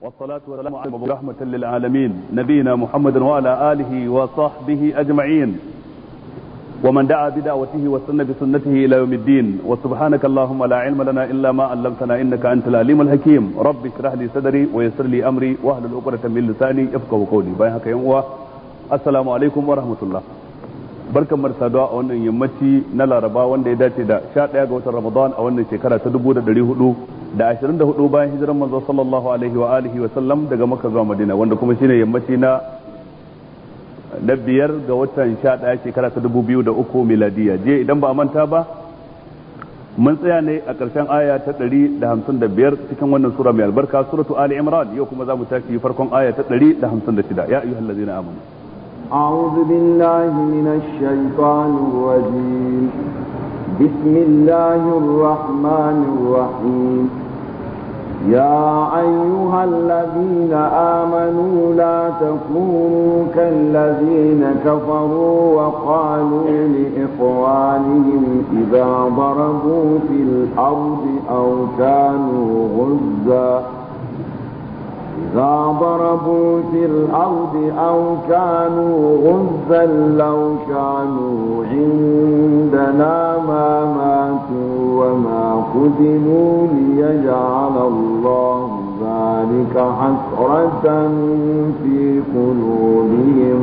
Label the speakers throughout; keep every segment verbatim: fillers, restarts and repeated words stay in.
Speaker 1: والصلاة والسلام على رحمة للعالمين نبينا محمد وعلى آله وصحبه أجمعين ومن دعا بدعوته واستنى بسنته إلى يوم الدين وسبحانك اللهم لا علم لنا إلا ما علمتنا إنك أنت العليم الحكيم رب اشرح لي صدري ويسر لي أمري واحلل عقدة من لساني يفقهوا قولي باي haka yan uwa assalamu alaikum wa rahmatullah barkan mu da saduwa a wannan yammaci na Laraba wanda ya dace da sha ɗaya ga watan Ramadan a wannan shekara ta dubu da ɗari hudu da ashirin da hudu bayan hijiran manzo sallallahu alaihi wa alihi wa sallam daga Makka zuwa Madina wanda kuma shine yammaci na na biyar ga watan sha ɗaya shekara ta dubu biyu da uku miladiya je idan ba a manta ba mun tsaya ne a ƙarshen aya ta ɗari da hamsin da biyar cikin wannan sura mai albarka suratu Ali Imran yau kuma za mu tashi farkon aya ta ɗari da hamsin da shida ya ayyuhallazina amanu
Speaker 2: أعوذ بالله من الشيطان الرجيم بسم الله الرحمن الرحيم يا أيها الذين آمنوا لا تكونوا كالذين كفروا وقالوا لإخوانهم إذا ضربوا في الأرض أو كانوا غزا إذا ضربوا في الأرض أو كانوا غزا لو كانوا عندنا ما ماتوا وما قتلوا ليجعل الله ذلك حسرة في قلوبهم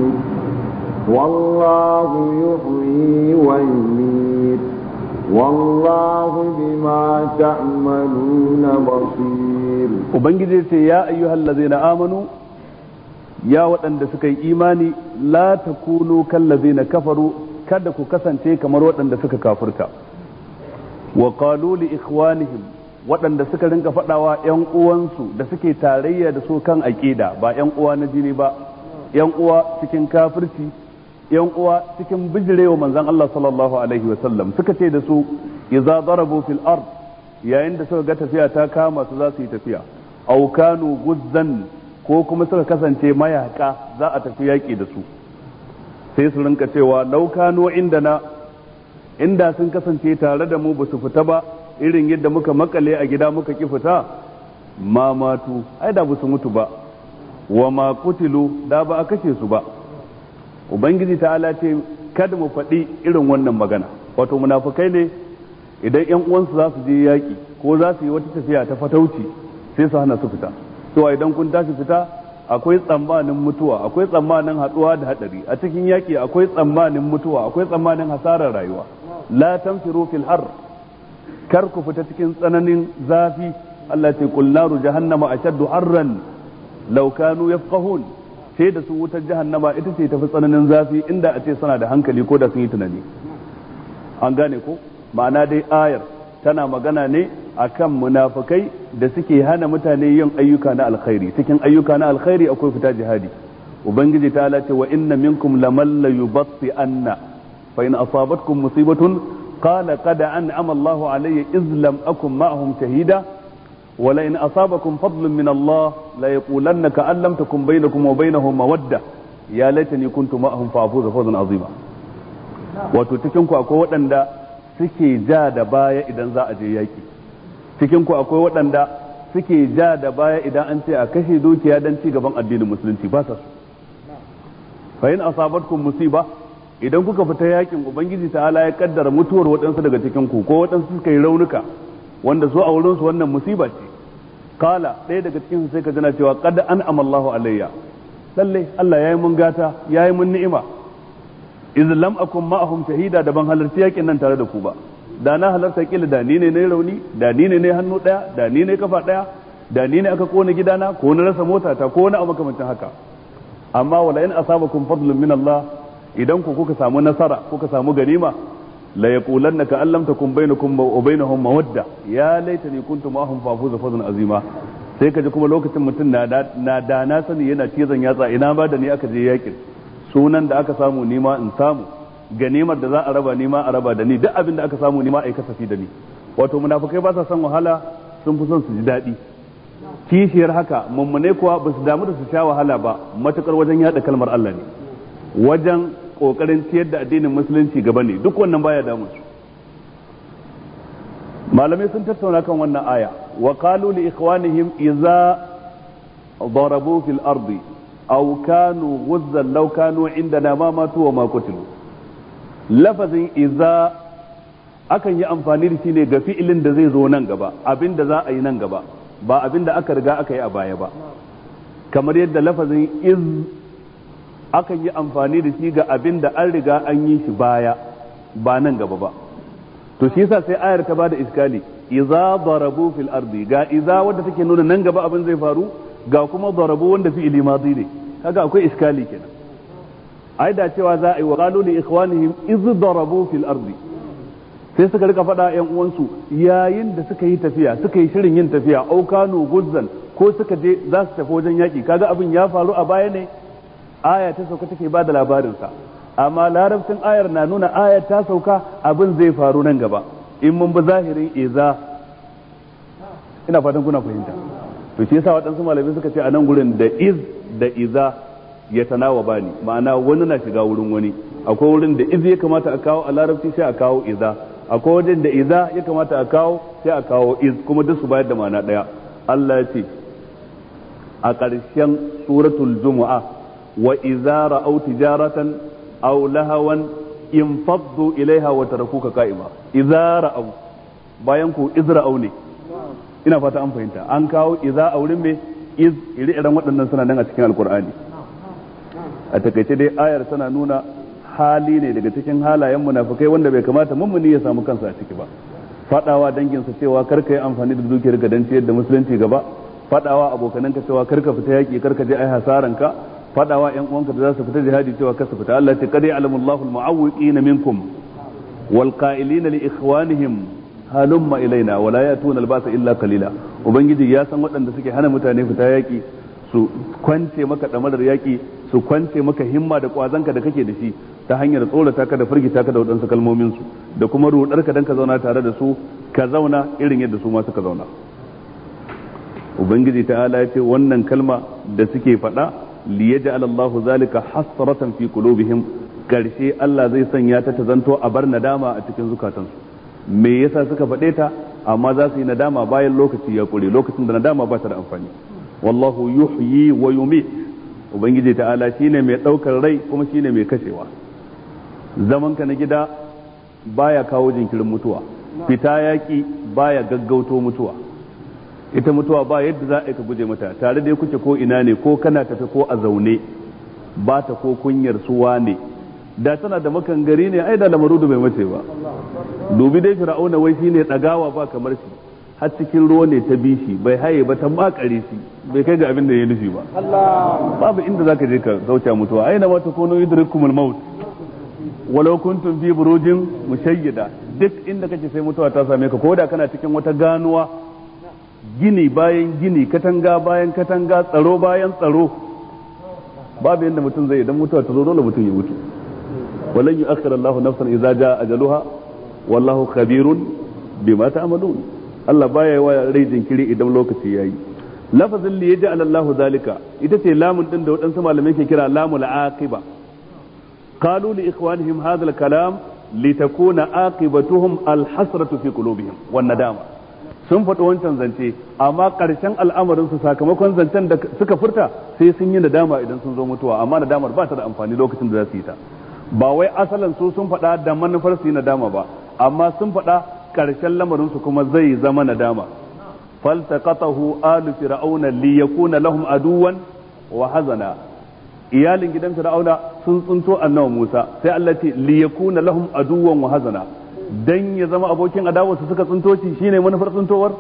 Speaker 2: والله يحيي ويميت والله بما تعملون بصير
Speaker 1: ubangiji ce ya ayyuhal ladzina amanu ya waɗanda suka yi imani la takunu kal ladzina kafaru kada ku kasance kamar waɗanda suka kafirta wa qalu li ikhwanihim waɗanda suka rinka faɗawa ƴan uwansu da suke tarayya da su kan aqida ba ƴan uwa na jini ba ƴan uwa cikin kafirci ƴan uwa cikin bijirewa manzon Allah sallallahu alaihi wa sallam suka ce da su idza darabu fil ard yayin da suka ga tafiya ta kama su za su yi tafiya aw kanu guzzan ko kuma suka kasance mayaka za a tafi yaki da su sai su rinka cewa law kanu indana inda sun kasance tare da mu ba su fita ba irin yadda muka makale a gida muka ki fita ma matu ai da ba su mutu ba wa ma kutilu da ba a kashe su ba ubangiji ta'ala ce kada mu faɗi irin wannan magana wato munafukai ne idan ƴan uwansu za su je yaƙi ko za su yi wata tafiya ta fatauci sai su hana su fita to idan kun tashi fita akwai tsammanin mutuwa akwai tsammanin haɗuwa da haɗari a cikin yaƙi akwai tsammanin mutuwa akwai tsammanin hasarar rayuwa la tanfiru fil har kar ku fita cikin tsananin zafi Allah ce qul naru jahannama ashaddu harran law kanu yafqahun sai da su wutar jahannama ita ce tafi tsananin zafi inda a ce suna da hankali ko da sun yi tunani an gane ko ma'ana dai ayar tana magana ne akan munafikai da suke hana mutane yin ayyuka na alkhairi cikin ayyuka na alkhairi akwai fita jihadi ubangiji ta ce wa inna minkum laman la yubatti anna fa in asabatkum musibatun qala qad an'ama Allahu alayya iz lam akum ma'ahum shahida wa la in asabakum fadlun min Allah la yaqulanna ka an lam takum bainakum wa bainahum mawadda ya laitani kuntu ma'ahum fa afuza fawzan azima wato cikin ku akwai waɗanda suke ja da baya idan za a je yaki cikin ku akwai waɗanda suke ja da baya idan an ce a kashe dukiya don ci gaban addinin musulunci ba ta su fa in asabatkum musiba idan kuka fita yakin ubangiji ta'ala ya kaddara mutuwar waɗansu daga cikin ku ko waɗansu suka yi raunuka wanda su a wurin su wannan musiba ce kala ɗaya daga cikin su sai ka jana cewa qad an'ama Allahu alayya lalle Allah yayi mun gata yayi mun ni'ima iz lam akum ma'ahum shahida da ban halarci yakin nan tare da ku ba da na halarta kila da ni ne nayi rauni da ni ne nayi hannu daya da ni ne kafa daya da ni ne aka kona gidana ko na rasa mota ta ko na abu makamancin haka amma wala in asabakum fadlun min Allah idan ku kuka samu nasara kuka samu ganima la yaqulanna ka allam takum bainakum wa bainahum mawadda ya laitani kuntu ma'ahum fa fuza fawzan azima sai kaji kuma lokacin mutum na da na da na sani yana cizon yatsa ina ba da ni aka je yakin sunan da aka samu nima in samu ganimar da za a raba nima a raba da ni duk abin da aka samu nima ai kasafi da ni wato munafikai ba sa son wahala sun fi son su ji daɗi kishiyar haka mummune kuwa ba su damu da su sha wahala ba matukar wajen yada kalmar Allah ne wajen kokarin ciyar da addinin musulunci gaba ne duk wannan baya damu su malamai sun tattauna kan wannan aya wa qalu li ikhwanihim idza ضربوا في الأرض أو كانوا غزا لو كانوا عندنا ما ماتوا وما قتلوا لفظ إذا akan yi amfani da shi ne ga fi'ilin da zai zo nan gaba abin da za a yi nan gaba ba abin da aka riga aka yi a baya ba kamar yadda lafazin iz akan yi amfani da shi ga abin da an riga an yi shi baya ba nan gaba ba to shi yasa sai ayar ta bada iskali idza darabu fil ardi ga idza wanda take nuna nan gaba abin zai faru ga kuma darabu wanda fi'ili madi ne kaga akwai iskali kenan ai da cewa za a yi wa qalu li ikhwanihim iz darabu fil ardi sai suka rika faɗa ƴan uwansu yayin da suka yi tafiya suka yi shirin yin tafiya au kanu guzzan ko suka je za su tafi wajen yaki kaga abin ya faru a baya ne aya ta sauka take ba da labarin sa amma larabcin ayar na nuna ayar ta sauka abin zai faru nan gaba in mun bi zahirin iza ina fatan kuna fahimta to shi yasa waɗansu malamai suka ce a nan gurin da iz da iza ya tanawa bani ma'ana wani na shiga wurin wani akwai wurin da iz ya kamata a kawo a larabci sai a kawo iza akwai wajen da iza ya kamata a kawo sai a kawo iz kuma duk su bayar da ma'ana daya Allah ya ce a ƙarshen suratul jumu'a wa iza ra'aw tijaratan aw lahawan infaddu ilaiha wa tarakuka qa'ima iza ra'aw bayan ku izra'aw ne ina fata an fahimta an kawo iza a wurin me iz ire-iren waɗannan suna nan a cikin alkur'ani a takaice dai ayar tana nuna hali ne daga cikin halayen munafikai wanda bai kamata mummuni ya samu kansa a ciki ba fadawa danginsa cewa karka yi amfani da dukiyar ka dan ciyar da musulunci gaba fadawa abokananka cewa karka fita yaki karka je ai hasaran ka fadawa ƴan uwanka da za su fita jihadi cewa kar su fita Allah ya ce qad ya'lamullahu al-mu'awwiqina minkum wal qa'ilina li ikhwanihim halumma ilaina wa la yatuna al-ba'sa illa qalila ubangiji ya san waɗanda suke hana mutane fita yaki su kwance maka damarar yaki su kwance maka himma da kwazanka da kake da shi ta hanyar tsorata ka da firgita ka da waɗansu kalmomin su da kuma rudar ka dan ka zauna tare da su ka zauna irin yadda su ma suka zauna ubangiji ta'ala ya ce wannan kalma da suke faɗa li yaj'al Allahu zalika hasratan fi qulubihim karshe Allah zai sanya ta ta zanto a bar nadama a cikin zukatansu me yasa suka faɗe ta amma za su yi nadama bayan lokaci ya kure lokacin da nadama ba ta da amfani wallahu yuhyi wa yumit ubangiji ta'ala shine mai daukar rai kuma shine mai kashewa zaman ka na gida baya kawo jinkirin mutuwa fita yaki baya gaggauto mutuwa ita mutuwa ba yadda za a ka guje mata tare da kuke ko ina ne ko kana tafi ko a zaune ba ta ko kunyar suwa ne da tana da makangari ne ai da lamarudu bai mace ba dubi dai fir'auna wai shine dagawa ba kamar shi har cikin ruwa ne ta bishi bai haye ba ta makare shi bai kai ga abin da ya nufi ba babu inda zaka je ka kauce mutuwa aina ma takunu yudrikumul maut walau kuntum fi burujin mushayyida duk inda kake sai mutuwa ta same ka koda kana cikin wata ganuwa gini bayan gini katanga bayan katanga tsaro bayan tsaro babu yanda mutum zai idan mutuwa ta zo dole mutum ya mutu walan yu'akhkhir Allahu nafsan idza jaa ajaluha wallahu khabirun bima ta'malun Allah baya yi wa rai jinkiri idan lokaci yayi lafazin li yaj'al Allahu zalika ita ce lamun din da wadansu malamai ke kira lamul aqiba qalu li ikhwanihim hadha al-kalam litakuna aqibatuhum al-hasratu fi qulubihim wan nadama sun faɗi wancan zance amma ƙarshen al'amarin su sakamakon zancen da suka furta sai sun yi nadama idan sun zo mutuwa amma nadamar ba ta da amfani lokacin da za su yi ta ba wai asalin su sun faɗa da manufar su yi nadama ba amma sun faɗa ƙarshen lamarin su kuma zai zama nadama faltaqatahu alu fir'auna liyakuna lahum aduwan wa hazana iyalin gidan fir'auna sun tsunto annabi Musa sai Allah ce liyakuna lahum aduwan wa hazana dan ya zama abokin adawa su suka tsunto shi shine manufar tsuntowar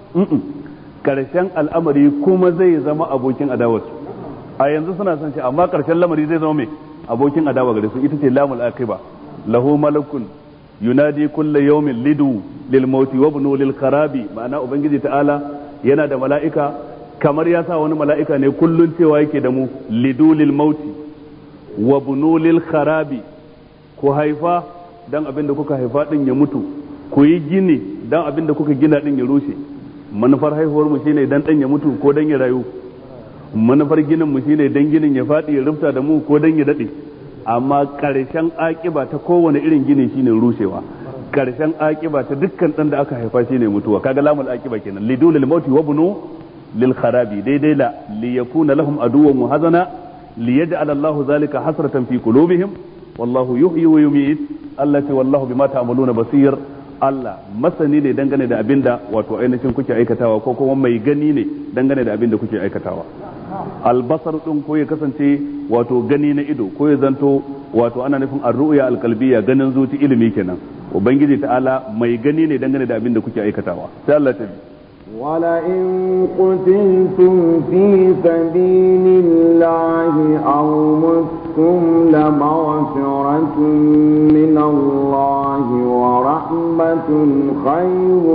Speaker 1: karshen al'amari kuma zai zama abokin adawa su a yanzu suna son shi amma karshen lamari zai zama mai abokin adawa gare su ita ce lamul aqiba lahu malakun yunadi kulla yawmin lidu lil mauti wa ibnu lil kharabi ma'ana ubangiji ta'ala yana da mala'ika kamar ya sa wani mala'ika ne kullun cewa yake da mu lidu lil mauti wa ibnu lil kharabi ku haifa dan abin da kuka haifa din ya mutu ku yi gini dan abin da kuka gina din ya rushe manufar haihuwar mu shine dan dan ya mutu ko dan ya rayu manufar ginin mu shine dan ginin ya fadi ya rufta da mu ko dan ya dade amma karshen akiba ta kowane irin gini shine rushewa karshen akiba ta dukkan dan da aka haifa shine mutuwa kaga lamul akiba kenan lidulil mauti wa bunu lil kharabi daidai la li yakuna lahum aduwwan wa hazana li yaj'al Allahu zalika hasratan fi qulubihim wallahu yuhyi wa yumiit Allah ce wallahu bima ta'maluna basir Allah masani ne dangane da abinda wato ainihin kuke aikatawa ko kuma mai gani ne dangane da abinda kuke aikatawa albasar din ko ya kasance wato gani na ido ko ya zanto wato ana nufin ar-ru'ya al-qalbiyya ganin zuci ilimi kenan ubangiji ta'ala mai gani ne dangane da abinda kuke aikatawa sai Allah ta
Speaker 2: ولئن قتلتم في سبيل الله أو متم لمغفرة من الله ورحمة خير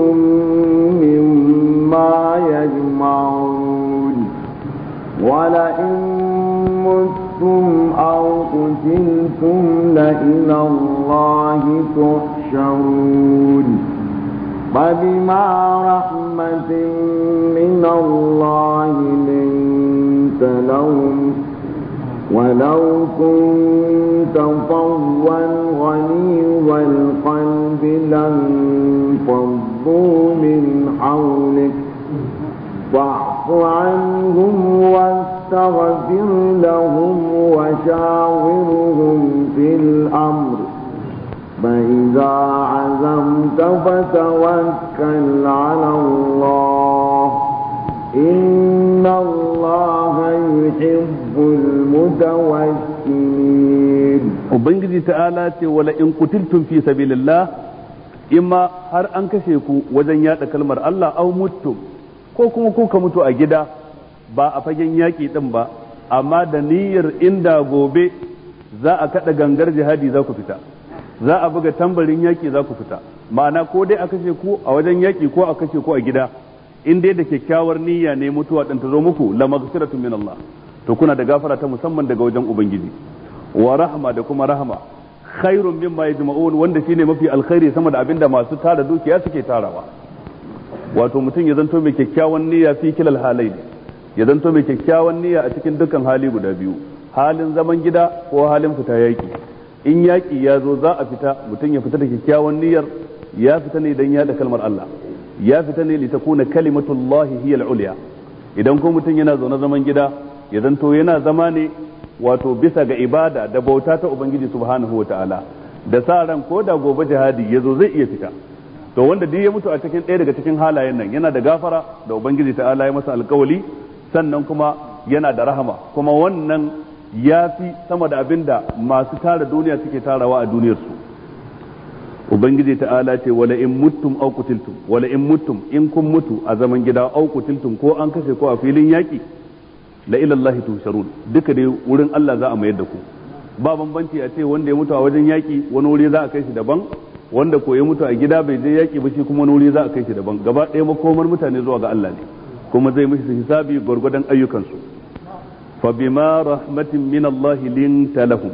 Speaker 2: مما يجمعون ولئن متم أو قتلتم لإلى الله تحشرون فبما رحمة من الله لنت لهم ولو كنت فظا غليظ القلب لانفضوا من حولك فاعف عنهم واستغفر لهم وشاورهم في الأمر فإذا عزمت فتوكل على الله إن الله يحب المتوكلين
Speaker 1: Ubangiji ta'ala ce wala in kutiltum fi sabilillah imma har an kashe ku wajen yada kalmar Allah aw muttum ko kuma ku ka mutu a gida ba a fagen yaki din ba amma da niyyar inda gobe za a kada gangar jihadi za ku fita za a buga tambarin yaki za ku fita ma'ana ko dai a kashe ku a wajen yaki ko a kashe ku a gida in dai da kyakkyawar niyya ne mutuwa din ta zo muku la maghfiratun min Allah to kuna da gafara ta musamman daga wajen ubangiji wa rahma da kuma rahma khairun mimma yajma'un wanda shine mafi alkhairi sama da abinda masu tara dukiya suke tarawa wato mutum ya zanto mai kyakkyawan niyya fi kilal halayn ya zanto mai kyakkyawan niyya a cikin dukkan hali guda biyu halin zaman gida ko halin fita yaki in yaƙi ya zo za a fita mutum ya fita da kyakkyawan niyyar ya fita ne don yaɗa kalmar Allah ya fita ne litakuna kalimatullahi hiya al-ulya idan ko mutum yana zaune zaman gida ya zanto yana zama ne wato bisa ga ibada da bauta ta ubangiji subhanahu wataala da sa ran ko da gobe jihadi ya zo zai iya fita to wanda duk ya mutu a cikin ɗaya daga cikin halayen nan yana da gafara da ubangiji ta'ala ya masa alƙawali sannan kuma yana da rahama kuma wannan ya fi sama da abin da masu tara duniya suke tarawa a duniyarsu ubangiji ta'ala ce wala in muttum aw qutiltum wala in muttum in kun mutu a zaman gida aw qutiltum ko an kashe ko a filin yaki la ila Allah tusharun duka dai wurin Allah za a mayar da ku ba bambanci a ce wanda ya mutu a wajen yaki wani wuri za a kai shi daban wanda ko ya mutu a gida bai je yaki ba shi kuma wani wuri za a kai shi daban gaba ɗaya makomar mutane zuwa ga Allah ne kuma zai mishi hisabi gwargwadon ayyukansu فبما رحمة من الله لنت لهم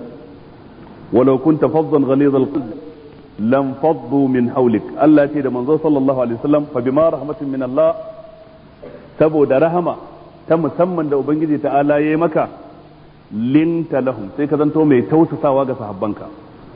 Speaker 1: ولو كنت فظا غليظ القلب لانفضوا من حولك الله تيد منزل صلى الله عليه وسلم فبما رحمة من الله saboda rahama ta musamman da ubangiji ta'ala yayi maka linta lahum sai ka zanto mai tausasawa ga sahabbanka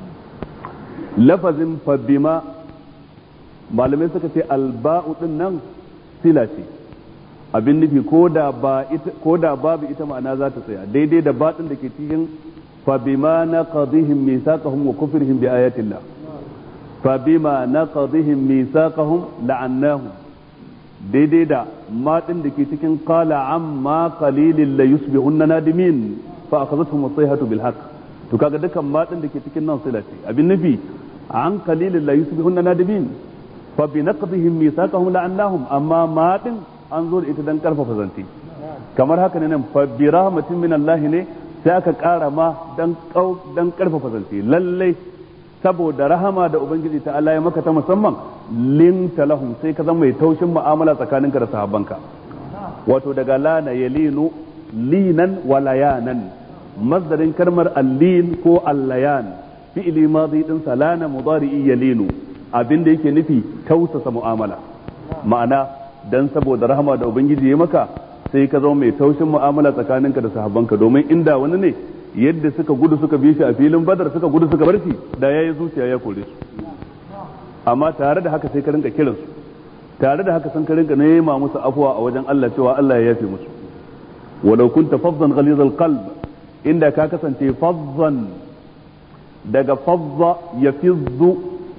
Speaker 1: lafazin fabima malamai suka ce alba'u din nan sila ce abin nufi ko da ba ita ko da babu ita ma'ana za ta tsaya daidai da batin da ke cikin fa bima naqadihim misaqahum wa kufrihim bi ayatillah fa bima naqadihim misaqahum la'annahum daidai da matin da ke cikin qala amma qalilin la yusbihunna nadimin fa akhadhatuhum as-sayhatu bil haqq to kaga dukan matin da ke cikin nan sila ce abin nufi an qalilin la yusbihunna nadimin fa bi naqdihim misaqahum la'annahum amma matin an zo da ita dan karfafa zance kamar haka ne nan fa bi rahmatin min Allah ne sai aka kara ma dan dan karfafa zance lalle saboda rahama da ubangiji ta Allah ya maka ta musamman linta lahum sai ka zama mai taushin mu'amala tsakaninka da sahabbanka wato daga lana yalinu linan wa layanan masdarin kalmar allin ko allayan fi'li madi din salana mudari'i yalinu abinda yake nufi tausasa mu'amala ma'ana dan saboda rahama da ubangiji ya maka sai ka zama mai taushin mu'amala tsakaninka da sahabbanka domin inda wani ne yadda suka gudu suka bi shi a filin badar suka gudu suka bar shi da yayi zuciya ya kore su amma tare da haka sai ka rinka kiransu tare da haka sun ka rinka nema musu afwa a wajen Allah cewa Allah ya yafe musu walau kunta fazzan ghalizal qalb inda ka kasance fazzan daga fazza yafizzu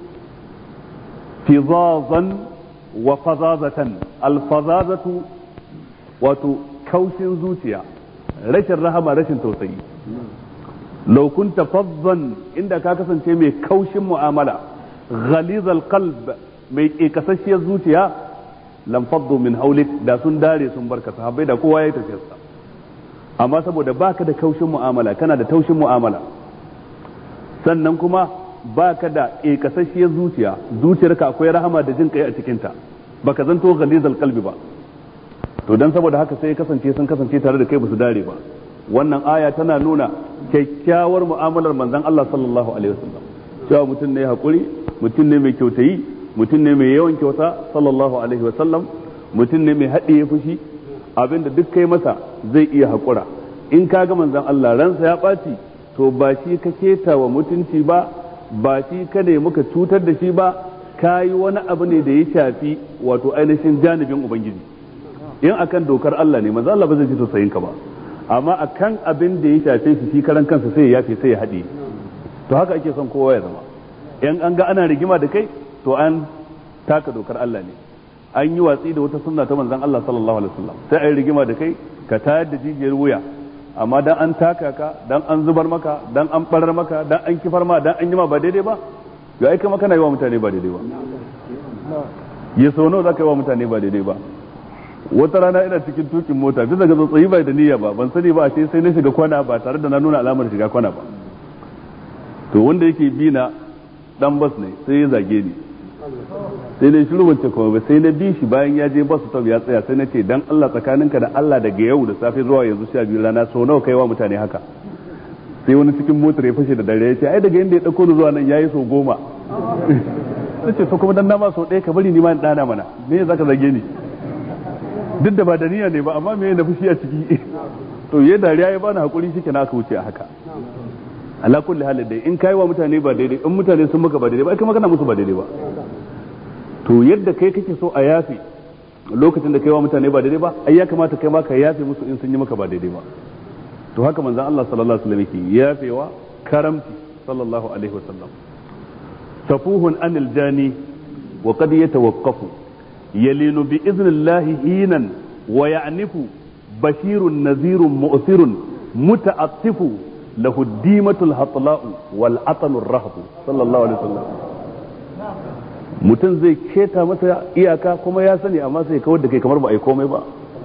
Speaker 1: fizazan wa fazazatan alfazazatu wato kaushin zuciya rashin rahama rashin tausayi law kunta fazzan inda ka kasance mai kaushin mu'amala ghalizal qalb mai kekasasshiyar zuciya lam faddu min haulik da sun dare sun barka sahabbai da kowa yayi tafiyarsa amma saboda baka da kaushin mu'amala kana da taushin mu'amala sannan kuma baka da kekasasshiyar zuciya zuciyarka akwai rahama da jin kai a cikin ta baka zanto ghalizal qalbi ba to dan saboda haka sai kasance sun kasance tare da kai ba su dare ba wannan aya tana nuna kyakkyawar mu'amalar manzon Allah sallallahu alaihi wasallam cewa mutum ne hakuri mutum ne mai kyautayi mutum ne mai yawan kyauta sallallahu alaihi wasallam mutum ne mai haɗiye fushi abinda duk kai masa zai iya haƙura in ka ga manzon Allah ransa ya ɓaci to ba shi ka keta wa mutunci ba ba shi ka ne muka cutar da shi ba ka yi wani abu ne da ya shafi wato ainihin janibin ubangiji in akan dokar Allah ne manzon Allah ba zai ji tausayin ka ba amma akan abin da ya shafe shi shi karan kansa sai ya yafe sai ya haɗe to haka ake son kowa ya zama in an ga ana rigima da kai to an taka dokar Allah ne an yi watsi da wata sunna ta manzon Allah sallallahu alaihi wasallam sai ai rigima da kai ka tayar da jijiyar wuya amma dan an taka ka dan an zubar maka dan an barar maka dan an kifar ma dan an yi ma ba daidai ba ya aika maka na yi wa mutane ba daidai ba ya so nawa zaka yi wa mutane ba daidai ba wata rana ina cikin tukin mota bisa ga tsotsayi bai da niyya ba ban sani ba ashe sai na shiga kwana ba tare da na nuna alamar shiga kwana ba to wanda yake bi na dan bas ne sai ya zage ni sai na shiru wance kuma ba sai na bi shi bayan ya je bas stop ya tsaya sai na ce dan Allah tsakaninka da Allah daga yau da safe zuwa yanzu sha biyu rana so nawa kai wa mutane haka sai wani cikin motar ya fashe da dare ya ce ai daga inda ya dauko ni zuwa nan yayi so goma sai ce to kuma dan na ma so ɗaya ka bari ni ma in dana mana me zaka zage ni duk da ba da niyya ne ba amma me na fushi a ciki to yayi dariya ya bani hakuri shike na aka wuce a haka ala kulli halin dai in kai wa mutane ba daidai in mutane sun maka ba daidai ba kai magana musu ba daidai ba to yadda kai kake so a yafe lokacin da kai wa mutane ba daidai ba ai ya kamata kai ma ka yafe musu in sun yi maka ba daidai ba to haka manzon Allah sallallahu alaihi wasallam yake yafewa karamci sallallahu alaihi wasallam safuhun anil jani wa qad yatawaqqafu yalinu bi idnillahi hinan wa ya'nifu bashirun nazirun mu'thirun muta'attifu lahu dimatul hatla'u wal atanur rahbu sallallahu alaihi wasallam mutum zai keta masa iyaka kuma ya sani amma sai kawar da kai kamar ba a yi komai ba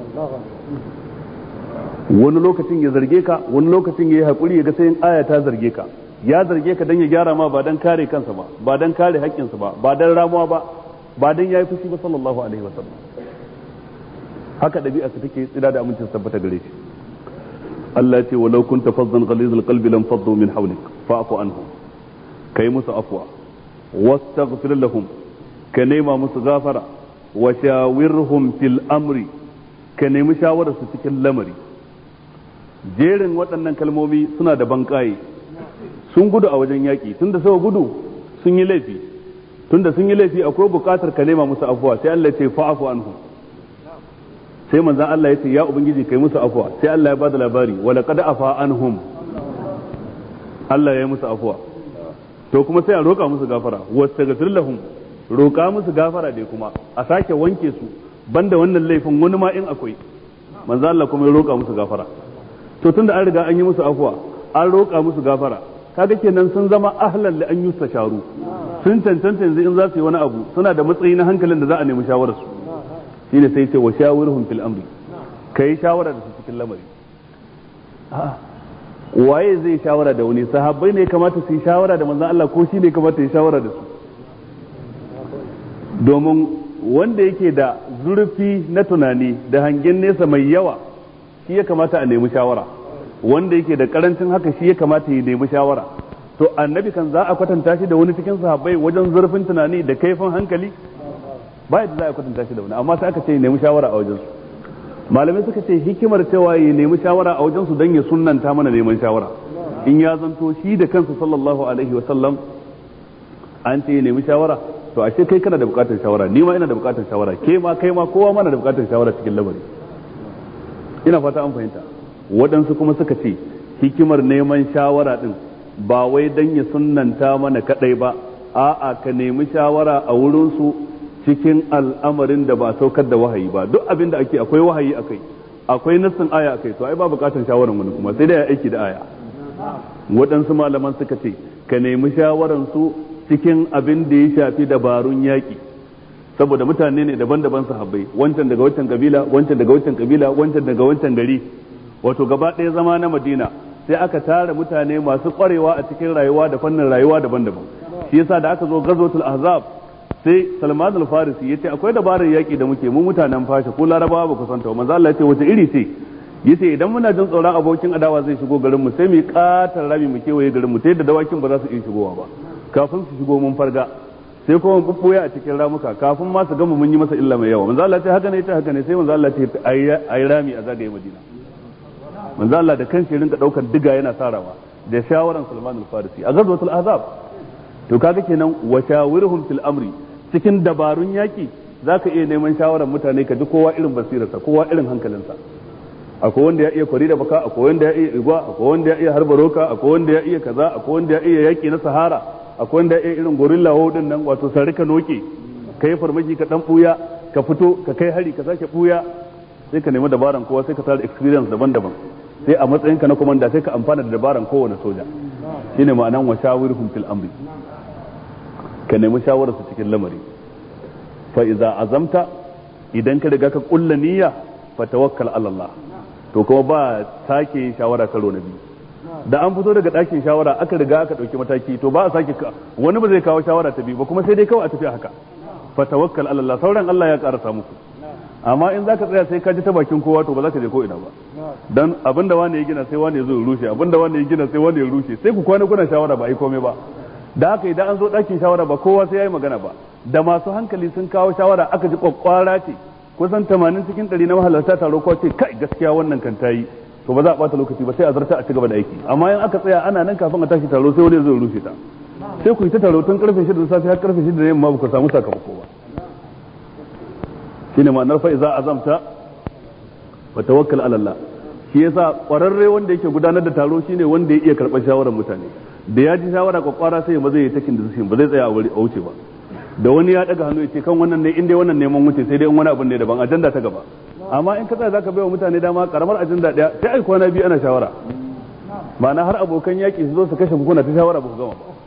Speaker 1: wani lokacin ya zarge ka wani lokacin ya yi haƙuri ya ga sai aya ta zarge ka ya zarge ka dan ya gyara ma ba dan kare kansa ba ba dan kare haƙƙinsa ba ba dan ramuwa ba ba dan yayi fushi ba sallallahu alaihi wasallam haka dabi'a su take tsira da amincin tabbata gare shi Allah ce walau kunta fazzan ghalizal qalbi lam faddu min hawlik fa'fu anhum kai musu afwa wastaghfir lahum ka nema musu gafara wa shawirhum fil amri ka nemi shawarar su cikin lamari jerin waɗannan kalmomi suna da banƙaye sun gudu a wajen yaƙi tunda suka gudu sun yi laifi tunda sun yi laifi akwai buƙatar ka nema musu afwa sai Allah ya ce fa'fu anhum sai manzon Allah ya ce ya ubangiji kai musu afwa sai Allah ya bada labari wa laqad afa anhum Allah ya yi musu afwa to kuma sai a roƙa musu gafara wastaghfir lahum roƙa musu gafara dai kuma a sake wanke su banda wannan laifin wani ma in akwai manzon Allah kuma ya roƙa musu gafara to tunda an riga an yi musu afwa an roƙa musu gafara kaga kenan sun zama ahlan li an yustasharu sun cancanta yanzu in za su yi wani abu suna da matsayi na hankalin da za a nemi shawarar su shine sai ce wa shawirhum fil amri kai shawara da su cikin lamari waye zai shawara da wani sahabbai ne kamata su yi shawara da manzon Allah ko shi ne kamata ya shawara da su domin wanda yake da zurfi na tunani da hangen nesa mai yawa shi ya kamata a nemi shawara wanda yake da karancin haka shi ya kamata ya nemi shawara to annabi kan za a kwatanta shi da wani cikin sahabbai wajen zurfin tunani da kaifin hankali ba yadda za a kwatanta shi da wani amma sai aka ce ya nemi shawara a wajen su malamai suka ce hikimar cewa ya nemi shawara a wajen su dan ya sunnanta mana neman shawara in ya zanto shi da kansa sallallahu alaihi wa sallam an ce ya nemi shawara to ashe kai kana da bukatar shawara, ni ma ina da bukatar shawara, ke ma kai ma kowa ma na da bukatar shawara cikin lamari. Ina fata an fahimta. Waɗansu kuma suka ce hikimar neman shawara din ba wai dan ya sunnanta mana kadai ba, a'a ka nemi shawara a wurin su cikin al'amarin da ba saukar da wahayi ba. Duk abin da ake akwai wahayi akai, akwai nassin aya akai, to ai ba bukatar shawaran wani kuma sai dai ya aiki da aya. Waɗansu malaman suka ce ka nemi shawaran su cikin abin da ya shafi dabarun yaƙi, saboda mutane ne daban-daban sahabbai, wancan daga wancan kabila, wancan daga wancan kabila, wancan daga wancan gari, wato gaba ɗaya zama na Madina sai aka tara mutane masu ƙwarewa a cikin rayuwa da fannin rayuwa daban-daban. Shi yasa da aka zo Ghazwatul Ahzab sai Salman al-Farisi yace akwai dabarar yaƙi da muke mu mutanen Fasha ko Larabawa ba ku santa ba. Manzo Allah yace wace iri ce? Yace idan muna jin tsoron abokin adawa zai shigo garin mu sai mu katar rami mu kewaye garin mu ta yadda dawakin ba za su iya shigowa ba. Kafin su shigo mun farga sai kuma mun bubbuya a cikin ramuka kafin ma su gama mun yi masa illa mai yawa. Manzo Allah ce haka ne ce haka ne sai manzo Allah ce ayi rami a zagaye Madina. Manzo Allah da kanshi ya rinka daukar diga yana sarawa da shawaran Salman al-Farisi a Ghazwatul Ahzab. To kaga kenan wa shawirhum fil amri, cikin dabarun yaki zaka iya neman shawaran mutane ka ji kowa irin basirarsa, kowa irin hankalinsa. Akwai wanda ya iya kwari da baka, akwai wanda ya iya igwa, akwai wanda ya iya harba roka, akwai wanda ya iya kaza, akwai wanda ya iya yaki na Sahara, akwai wanda ya iya irin gorilla din nan, wato sarika noke, kai farmaki ka dan buya, ka fito ka kai hari ka sake buya, sai ka nemi dabaran kowa, sai ka tara experience daban-daban, sai a matsayin ka na komanda sai ka amfana da dabaran kowane soja. Shine ma'anan wa shawirhum fil amri, ka nemi shawararsu cikin lamari. Fa iza azamta, idan ka riga ka kulla niyya fa tawakkal ala Allah, to kuma ba sake shawara karo na biyu. Da an fito daga ɗakin shawara aka riga aka ɗauki mataki, to ba a sake wani ba zai kawo shawara ta biyu ba, kuma sai dai kawai a tafi haka. Fa tawakkal ala Allah, sauran Allah ya karasa muku. Amma in zaka tsaya sai ka ji ta bakin kowa, to ba za ka je ko ina ba. Dan abinda wani ya gina sai wani ya zo ya rushe, abinda wani ya gina sai wani ya rushe, sai ku kwana kuna shawara ba ai komai ba. Da haka idan an zo ɗakin shawara ba kowa sai yayi magana ba, da masu hankali sun kawo shawara aka ji kwakwara ce, kusan tamanin cikin ɗari na mahalarta taro ko ce kai gaskiya wannan kan tayi, to ba za a bata lokaci ba sai a zarta a ci gaba da aiki. Amma in aka tsaya ana nan kafin a tashi taro sai wani ya zo ya rushe ta, sai ku yi ta taro tun karfe shida da safe har karfe shida da yamma ba ku samu sakamako ba. Shine ma'anar fa iza azamta wa tawakkal ala Allah. Shi yasa kwararre wanda yake gudanar da taro shine wanda ya iya karɓar shawarar mutane, da ya ji shawara kwakwara sai ba zai yi takin da su ba zai tsaya a wuce ba. Da wani ya daga hannu ya ce kan wannan ne in dai wannan neman wuce sai dai in wani abin ne daban, ajanda ta gaba. Amma in ka tsaya zaka baiwa mutane dama karamar ajanda daya sai ai kwana biyu ana shawara, ma'ana har abokan yaki su zo su kashe kuna ta shawara ba ku gama ba.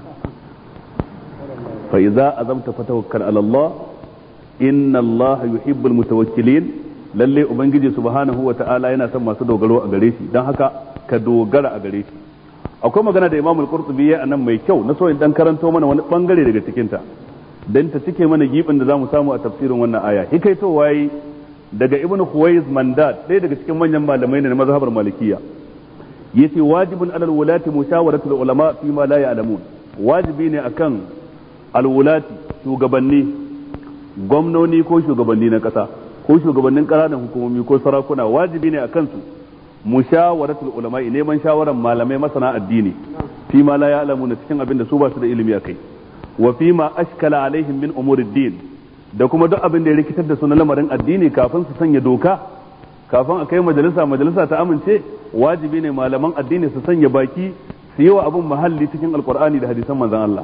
Speaker 1: Fa idza azamta fatawakkal ala Allah, inna Allah yuhibbul mutawakkilin, lalle ubangiji subhanahu wa ta'ala yana son masu dogaro a gare shi, dan haka ka dogara a gare shi. Akwai magana da Imam Al-Qurtubi ya anan mai kyau, na so in dan karanto mana wani bangare daga cikin ta dan ta cike mana gibin da zamu samu a tafsirin wannan aya. Hikaito wayi daga Ibn Khuwayz Mandad, ɗaya daga cikin manyan malamai ne na mazhabar Malikiyya, yace wajibun alal wulati mushawaratul ulama fi ma la ya'lamun, wajibi ne akan alwulati shugabanni, gwamnoni ko shugabanni na kasa ko shugabannin ƙananan hukumomi ko sarakuna, wajibi ne akan su mushawaratul ulama, neman shawaran malamai masana addini fi ma la ya'lamuna, cikin abin da su ba su da ilimi akai, wa fi ma ashkala alaihim min umurid din, da kuma duk abin da ya rikitar da su na lamarin addini kafin su sanya doka, kafin a kai majalisa majalisa ta amince, wajibi ne malaman addini su sanya baki su yi wa abin mahalli cikin alqur'ani da hadisan manzon Allah.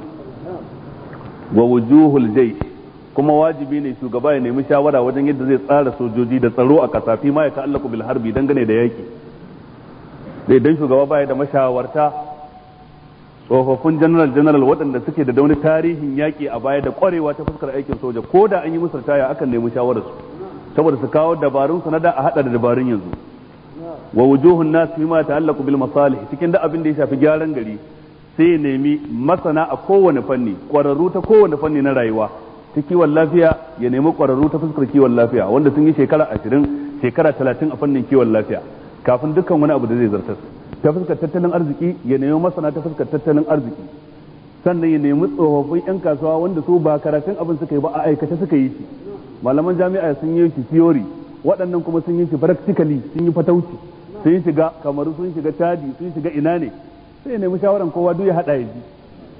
Speaker 1: Wa wujuhul jaysh, kuma wajibi ne shugaba ya nemi shawara wajen yadda zai tsara sojoji da tsaro a kasa, fi ma ya ta'allaku bil harbi, dangane da yaki. Dai dan shugaba baya da mashawarta tsofaffin general general waɗanda suke da wani tarihin yaki a baya da ƙwarewa ta fuskar aikin soja, ko da an yi musu ritaya akan nemi shawararsu saboda su kawo dabarun su na da a hada da dabarun yanzu. Wa wujuhun nas fi ma ta'allaku bil masalih, cikin da abin da ya shafi gyaran gari sai ya nemi masana a kowane fanni, ƙwararru ta kowane fanni na rayuwa. Ta kiwon lafiya ya nemi ƙwararru ta fuskar kiwon lafiya wanda sun yi shekara ashirin shekara talatin a fannin kiwon lafiya kafin dukkan wani abu da zai zartar. Ta fuskar tattalin arziki ya nemi masana ta fuskar tattalin arziki, sannan ya nemi tsofaffin yan kasuwa wanda su ba karatun abin suka yi ba a aikace suka yi shi. Malaman jami'a sun yi shi theory, waɗannan kuma sun yi shi practically, sun yi fatauci, sun shiga Kamaru, sun shiga Chadi, sun shiga ina ne, sai ya nemi shawaran kowa duk ya haɗa ya ji.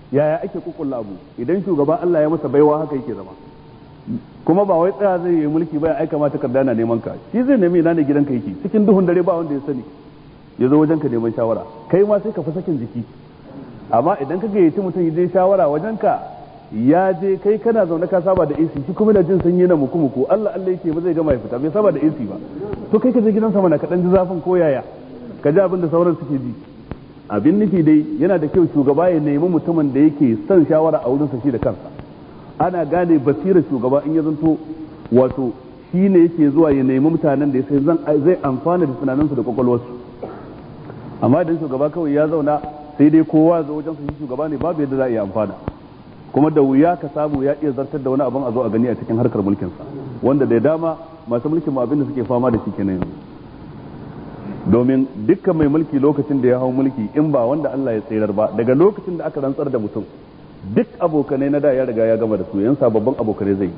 Speaker 1: yaya ake kukulla abu idan shugaba Allah ya masa baiwa haka yake zama kuma ba wai tsaya zai yi mulki ba ya aika ma takarda na neman ka shi zai nemi ina ne gidanka yake cikin duhun dare ba wanda ya sani ya zo wajen ka neman shawara kai ma sai ka fi sakin jiki amma idan ka gayyaci mutum ya je shawara wajen ka ya je kai kana zaune ka saba da A C shi kuma da jin sanyi na muku muku Allah Allah yake ba zai gama ya fita bai saba da A C ba to kai ka je gidansa mana ka dan ji zafin ko yaya ka ji abin da sauran suke ji abin nufi dai yana da kyau shugaba ya nemi mutumin da yake son shawara a wurinsa shi da kansa ana gane basirar shugaba in ya zanto wato shi ne yake zuwa ya nemi mutanen da ya sai zai amfana da tunaninsu da kwakwalwarsu amma idan shugaba kawai ya zauna sai dai kowa zo wajen su shugaba ne babu yadda za a iya amfana kuma da wuya ka samu ya iya zartar da wani abin a zo a gani a cikin harkar mulkinsa wanda da dama masu mulkin mu abin da suke fama da shi kenan yanzu domin dukkan mai mulki lokacin da ya hau mulki in ba wanda Allah ya tsirar ba daga lokacin da aka rantsar da mutum duk abokanai na da ya riga ya gama da su yan sababbin abokanai zai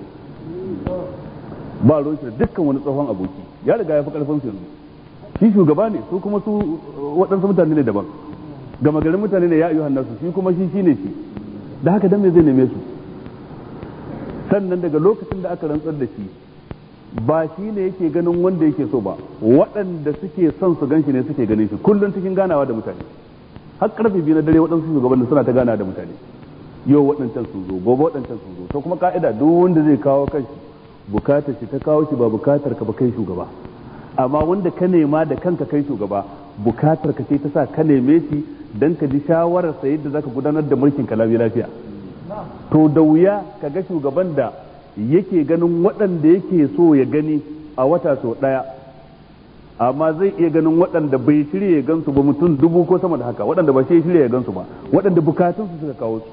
Speaker 1: ba roki da dukkan wani tsohon aboki ya riga ya fi karfin su yanzu shi shugaba ne su kuma su waɗansu mutane ne daban gama garin mutane ne ya ayyuhan nasu shi kuma shi shine shi da haka dan me zai neme su sannan daga lokacin da aka rantsar da shi ba shi ne yake ganin wanda yake so ba waɗanda suke son su ganshi ne suke ganin shi kullum cikin ganawa da mutane har karfe biyu na dare waɗansu shugabanni suna ta ganawa da mutane yau waɗancan sun zo gobe waɗancan sun zo to kuma ka'ida duk wanda zai kawo kanshi bukatar shi ta kawo shi ba bukatar ka ba kai shugaba amma wanda ka nema da kanka kai shugaba bukatar ka ce ta sa ka neme shi dan ka ji shawarar sa yadda zaka gudanar da mulkin ka lafiya to da wuya ka ga shugaban da yake ganin waɗanda yake so ya gani a wata sau ɗaya amma zai iya ganin waɗanda bai shirya ya gansu ba mutum dubu ko sama da haka waɗanda ba shi shirya ya gansu ba waɗanda bukatunsu suka kawo su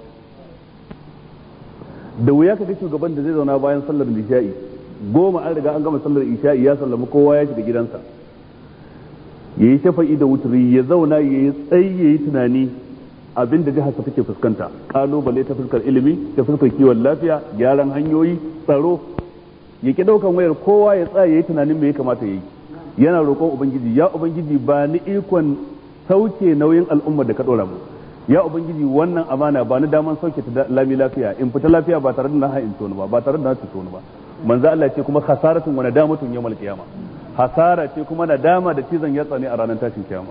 Speaker 1: da wuya ka ga shugaban da zai zauna bayan sallar isha'i goma an riga an gama sallar isha'i ya sallama kowa ya shiga gidansa ya yi shafa'i da wuturi ya zauna ya yi tsayi ya yi tunani abin da jihar take fuskanta kalubale ta fuskar ilimi ta fuskar kiwon lafiya gyaran hanyoyi tsaro ya ki daukan wayar kowa ya tsaya yayi tunanin me ya kamata yayi yana roƙon ubangiji ya ubangiji ba ni ikon sauke nauyin al'umma da ka dora mu ya ubangiji wannan amana ba ni daman sauke ta lami lafiya in fita lafiya ba tare da na ha'in tonu ba ba tare da na tuto ba manzo Allah ce kuma khasaratun wa nadamatun yawmal qiyama hasara ce kuma nadama da cizon yatsa ne a ranar tashin kiyama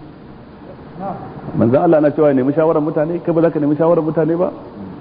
Speaker 1: manzo Allah na cewa nemi shawarar mutane kai ba za ka nemi shawarar mutane ba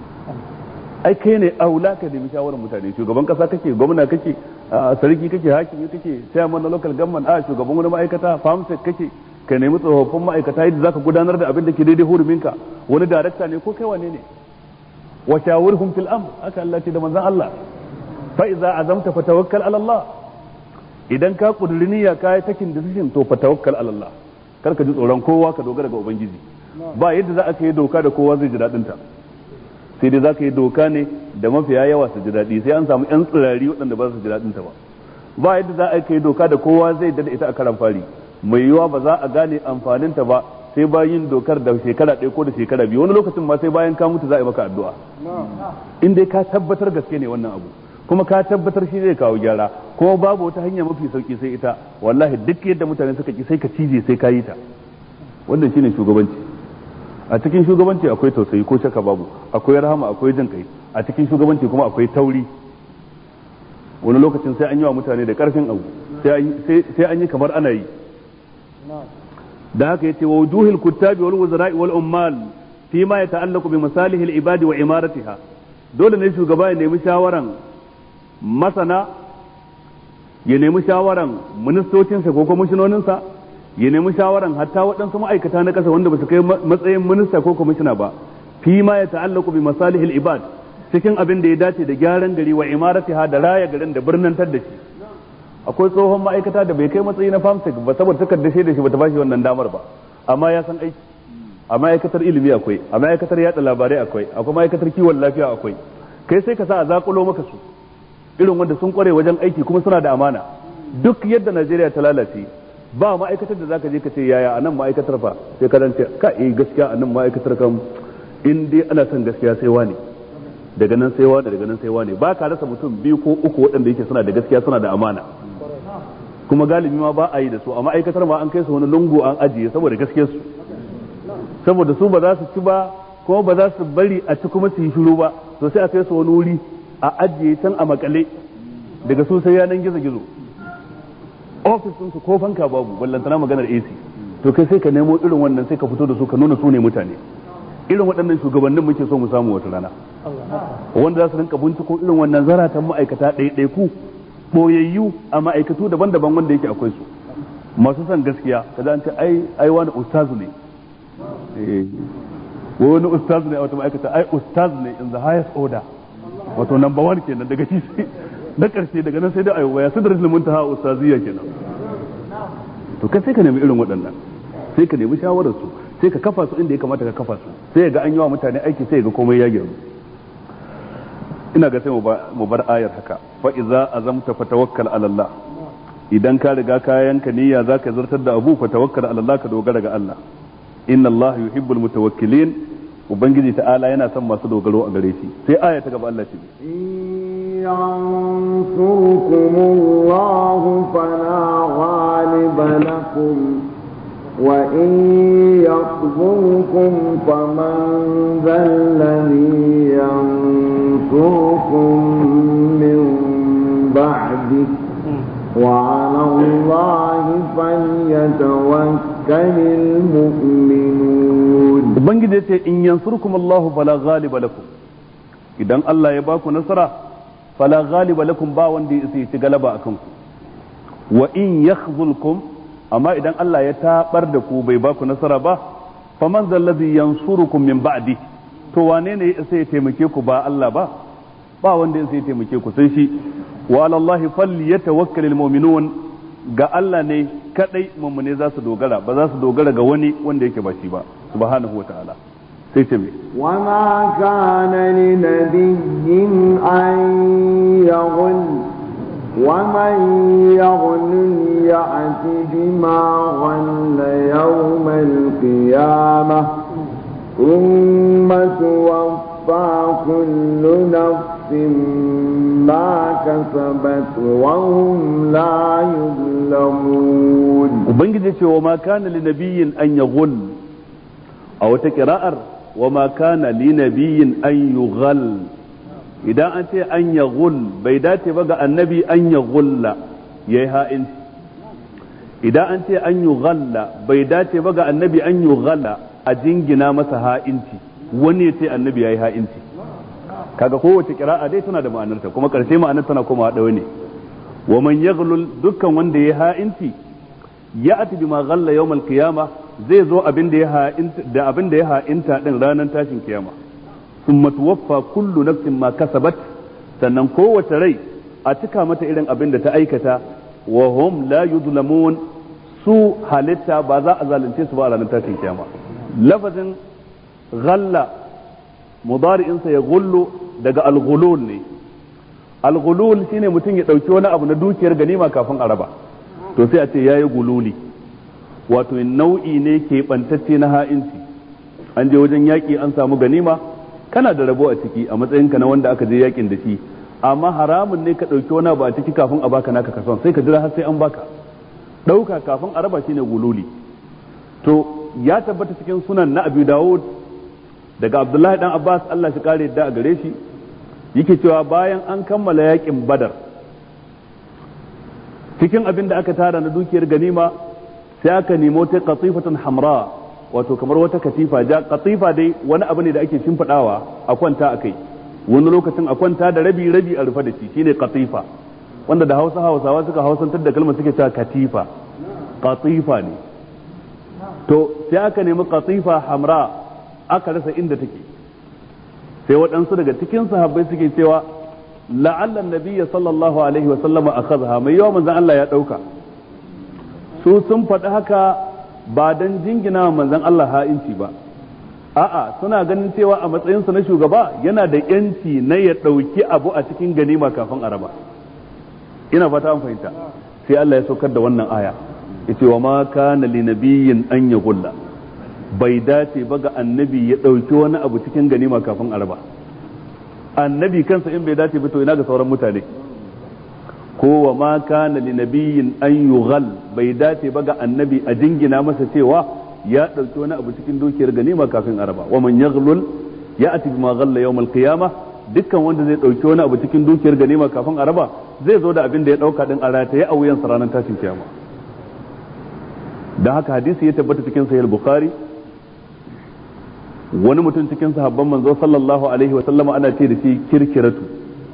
Speaker 1: ai kai ne aula ka nemi shawarar mutane shugaban kasa kake gwamna kake sarki kake hakimi kake chairman na local government a shugaban wani ma'aikata famsec kake ka nemi tsofaffin ma'aikata yadda zaka gudanar da abin da ke daidai huruminka wani darakta ne ko kai wane ne wa shawirhum fil amr aka Allah ce da manzon Allah fa iza azamta fatawakkal ala Allah idan ka kuduri niyya ka yi takin decision to fatawakkal ala Allah kar ka ji tsoron kowa ka dogara ga ubangiji ba yadda za a yi doka da kowa zai ji dadin ta sai dai za ka yi doka ne da mafiya yawa su ji dadi sai an samu yan tsirari waɗanda ba su ji dadin ta ba ba yadda za a yi doka da kowa zai dada ita a karan fari mai yiwa ba za a gane amfanin ta ba sai bayan dokar da shekara ɗaya ko da shekara biyu wani lokacin ma sai bayan ka mutu za a yi maka addu'a in dai ka tabbatar gaske ne wannan abu kuma ka tabbatar shi zai kawo gyara kuma babu wata hanya mafi sauki sai ita wallahi duk yadda mutane suka ki sai ka cije sai ka yi ta wannan shine shugabanci a cikin shugabanci akwai tausayi ko shaka babu akwai rahama akwai jin kai a cikin shugabanci kuma akwai tauri wani lokacin sai an yi wa mutane da karfin abu sai an yi kamar ana yi da haka yace wa wujuhil kuttabi wal wuzara'i wal ummal fi ma yata'allaqu bi masalihil ibadi wa imaratiha dole ne shugaba ya nemi shawaran masana ya nemi shawaran ministocinsa ko kwamishinoninsa ya nemi shawaran hatta waɗansu ma'aikata na ƙasa wanda ba su kai matsayin minista ko kwamishina ba fi ma ya ta'allaku bi masalihil ibad cikin abin da ya dace da gyaran gari wa imaratiha da raya garin da birnantar da shi akwai tsohon ma'aikata da bai kai matsayi na famsec ba saboda takardar shaidar shi bata bashi wannan damar ba amma ya san aiki a ma'aikatar ilimi akwai a ma'aikatar yada labarai akwai akwai ma'aikatar kiwon lafiya akwai kai sai ka sa a zakulo maka su irin wanda sun kware wajen aiki kuma suna da amana duk yadda Najeriya ta lalace ba ma'aikatar da zaka je ka ce yaya anan ma'aikatar fa sai ka dan ce ka eh gaskiya anan ma'aikatar kan in dai ana son gaskiya sai wani daga nan sai wani daga nan sai wani ba ka rasa mutum biyu ko uku waɗanda yake suna da gaskiya suna da amana kuma galibi ma ba a yi da su a ma'aikatar ma an kai su wani lungu an ajiye saboda gaskiyar su saboda su ba za su ci ba kuma ba za su bari a ci kuma su yi shiru ba, to sai a kai su wani wuri a ajiye can a makale daga su sai yanan gizo gizo ofis ɗinsu ko fanka babu ballantana maganar A C, to kai sai ka nemo irin wannan sai ka fito da su ka nuna su ne mutane. Irin waɗannan shugabannin muke so mu samu wata rana wanda za su rinka binciko irin wannan zaratan ma'aikata ɗaiɗaiku boyayyu a ma'aikatu daban-daban wanda yake akwai su masu son gaskiya, kaza an ce ai ai wani ustazu ne, eh wani ustazu ne a wata ma'aikata, ai ustazu ne in the highest order, wato number one kenan, daga shi na karshe daga nan sai da ayyuba ya sidratul muntaha ustaziyya kenan. To kai sai ka nemi irin waɗannan, sai ka nemi shawarar su, sai ka kafa su inda ya kamata ka kafa su, sai ga an yi wa mutane aiki, sai ga komai ya gyaru. Ina ga sai mu bar ayar haka, fa iza azamta fatawakkal ala Allah, idan ka riga ka yanka niyya zaka zartar da abu fatawakkal ala Allah, ka dogara ga Allah. Inna Allah yuhibbul mutawakkilin, ubangiji ta'ala yana son masu dogaro a gare shi. Sai aya ta gaba Allah ce
Speaker 2: ينصركم الله فلا غالب لكم وإن يخذلكم فمن ذا الذي ينصركم من بعده وعلى الله فليتوكل المؤمنون.
Speaker 1: ubangiji ya ce in yansurkum Allah fala ghaliba lakum, idan Allah ya baku nasara fala ghaliba lakum, ba wanda ya ci galaba akan ku. Wa in yakhzulkum, amma idan Allah ya tabar da ku bai baku nasara ba, faman zal ladhi yansurukum min ba'di, to wane ne sai ya taimake ku ba Allah ba? Ba wanda sai ya taimake ku sai shi. Wa ala Allah falyatawakkalul mu'minun, ga Allah ne kadai mummune za su dogara, ba za su dogara ga wani wanda yake ba shi ba subhanahu wa ta'ala. sai ce mai
Speaker 2: wa ma kana li nabiyyin an yaghul wa man yaghul ya'ti bima ghalla yawm al-qiyamah thumma tuwaffa kullu nafsin ma kasabat wa hum la yuzlamun.
Speaker 1: ubangiji ce wa ma kana li nabiyyin an yaghul, a wata kira'ar wa ma kana li nabiyyin an yughal. idan an ce an yaghul bai dace ba ga annabi an yaghulla yayi ha'inci. idan an ce an yughalla bai dace ba ga annabi an yughalla a jingina masa ha'inci, wani ya ce annabi yayi ha'inci. kaga kowace kira'a dai tana da ma'anarta, kuma karshe ma'anar tana kuma haɗa wani. wa man yaghlul, dukkan wanda yayi ha'inci, ya'ti bima ghalla yawmal qiyamah, zai zo abin da ya ha'inta da abin da ya ha'inta din ranar tashin kiyama. Summa tuwaffa kullu nafsin ma kasabat, sannan kowace rai a cika mata irin abin da ta aikata. Wa hum la yuzlamun, su halitta ba za a zalunce su ba a ranar tashin kiyama. Lafazin ghalla mudari'in sa ya gullu daga al-ghulul ne. Al-ghulul shine mutum ya dauki wani abu na dukiyar ganima kafin a raba, to sai a ce yayi gululi, wato nau'i ne ke bantacce na ha'inci. an je wajen yaki an samu ganima, kana da rabo a ciki a matsayinka na wanda aka je yakin da shi, amma haramun ne ka dauki wani abu a ciki kafin a baka naka kason, sai ka jira har sai an baka. dauka kafin a raba shine gululi. to ya tabbata cikin sunan na Abu Dawud daga Abdullahi dan Abbas, Allah shi kare yadda a gare shi, yake cewa bayan an kammala yakin Badar, cikin abin da aka tara na dukiyar ganima sai aka nemo ta qatifatan hamra, wato kamar wata katifa ja. Qatifa dai wani abu ne da ake shimfidawa a kwanta akai, wani lokacin a kwanta da rabi rabi a rufe da shi, shine qatifa, wanda da Hausa Hausawa suka hausantar da kalmar suke cewa katifa. Qatifa ne. to sai aka nemi qatifa hamra, aka rasa inda take. sai waɗansu daga cikin sahabbai suke cewa la'alla annabiyya sallallahu alaihi wa sallama akhadha, mai yawa manzon Allah ya dauka. su sun faɗi haka ba dan jingina manzon Allah ha'inci ba, a'a suna ganin cewa a matsayinsa na shugaba yana da yanci na ya ɗauki abu a cikin ganima kafin a raba. ina fata an fahimta. sai Allah ya saukar da wannan aya, yace wa ma kana li nabiyyin an yaghulla, bai dace ba ga annabi ya ɗauki wani abu cikin ganima kafin a raba. annabi kansa in bai dace ba to ina ga sauran mutane. ko wa ma kana li nabiyyin an yughal, bai dace ba ga annabi a jingina masa cewa ya dauki wani abu cikin dukiyar ganima kafin araba wa man yaghlul ya'ti bima ghalla yawm al-qiyamah dukkan wanda zai dauki wani abu cikin dukiyar ganima kafin araba zai zo da abin da ya dauka din a rataye a wuyan sa ranar tashin kiyama. dan haka hadisi ya tabbata cikin sahih al-bukhari wani mutum cikin sahabban manzo sallallahu alaihi wa sallama ana ce da shi kirkiratu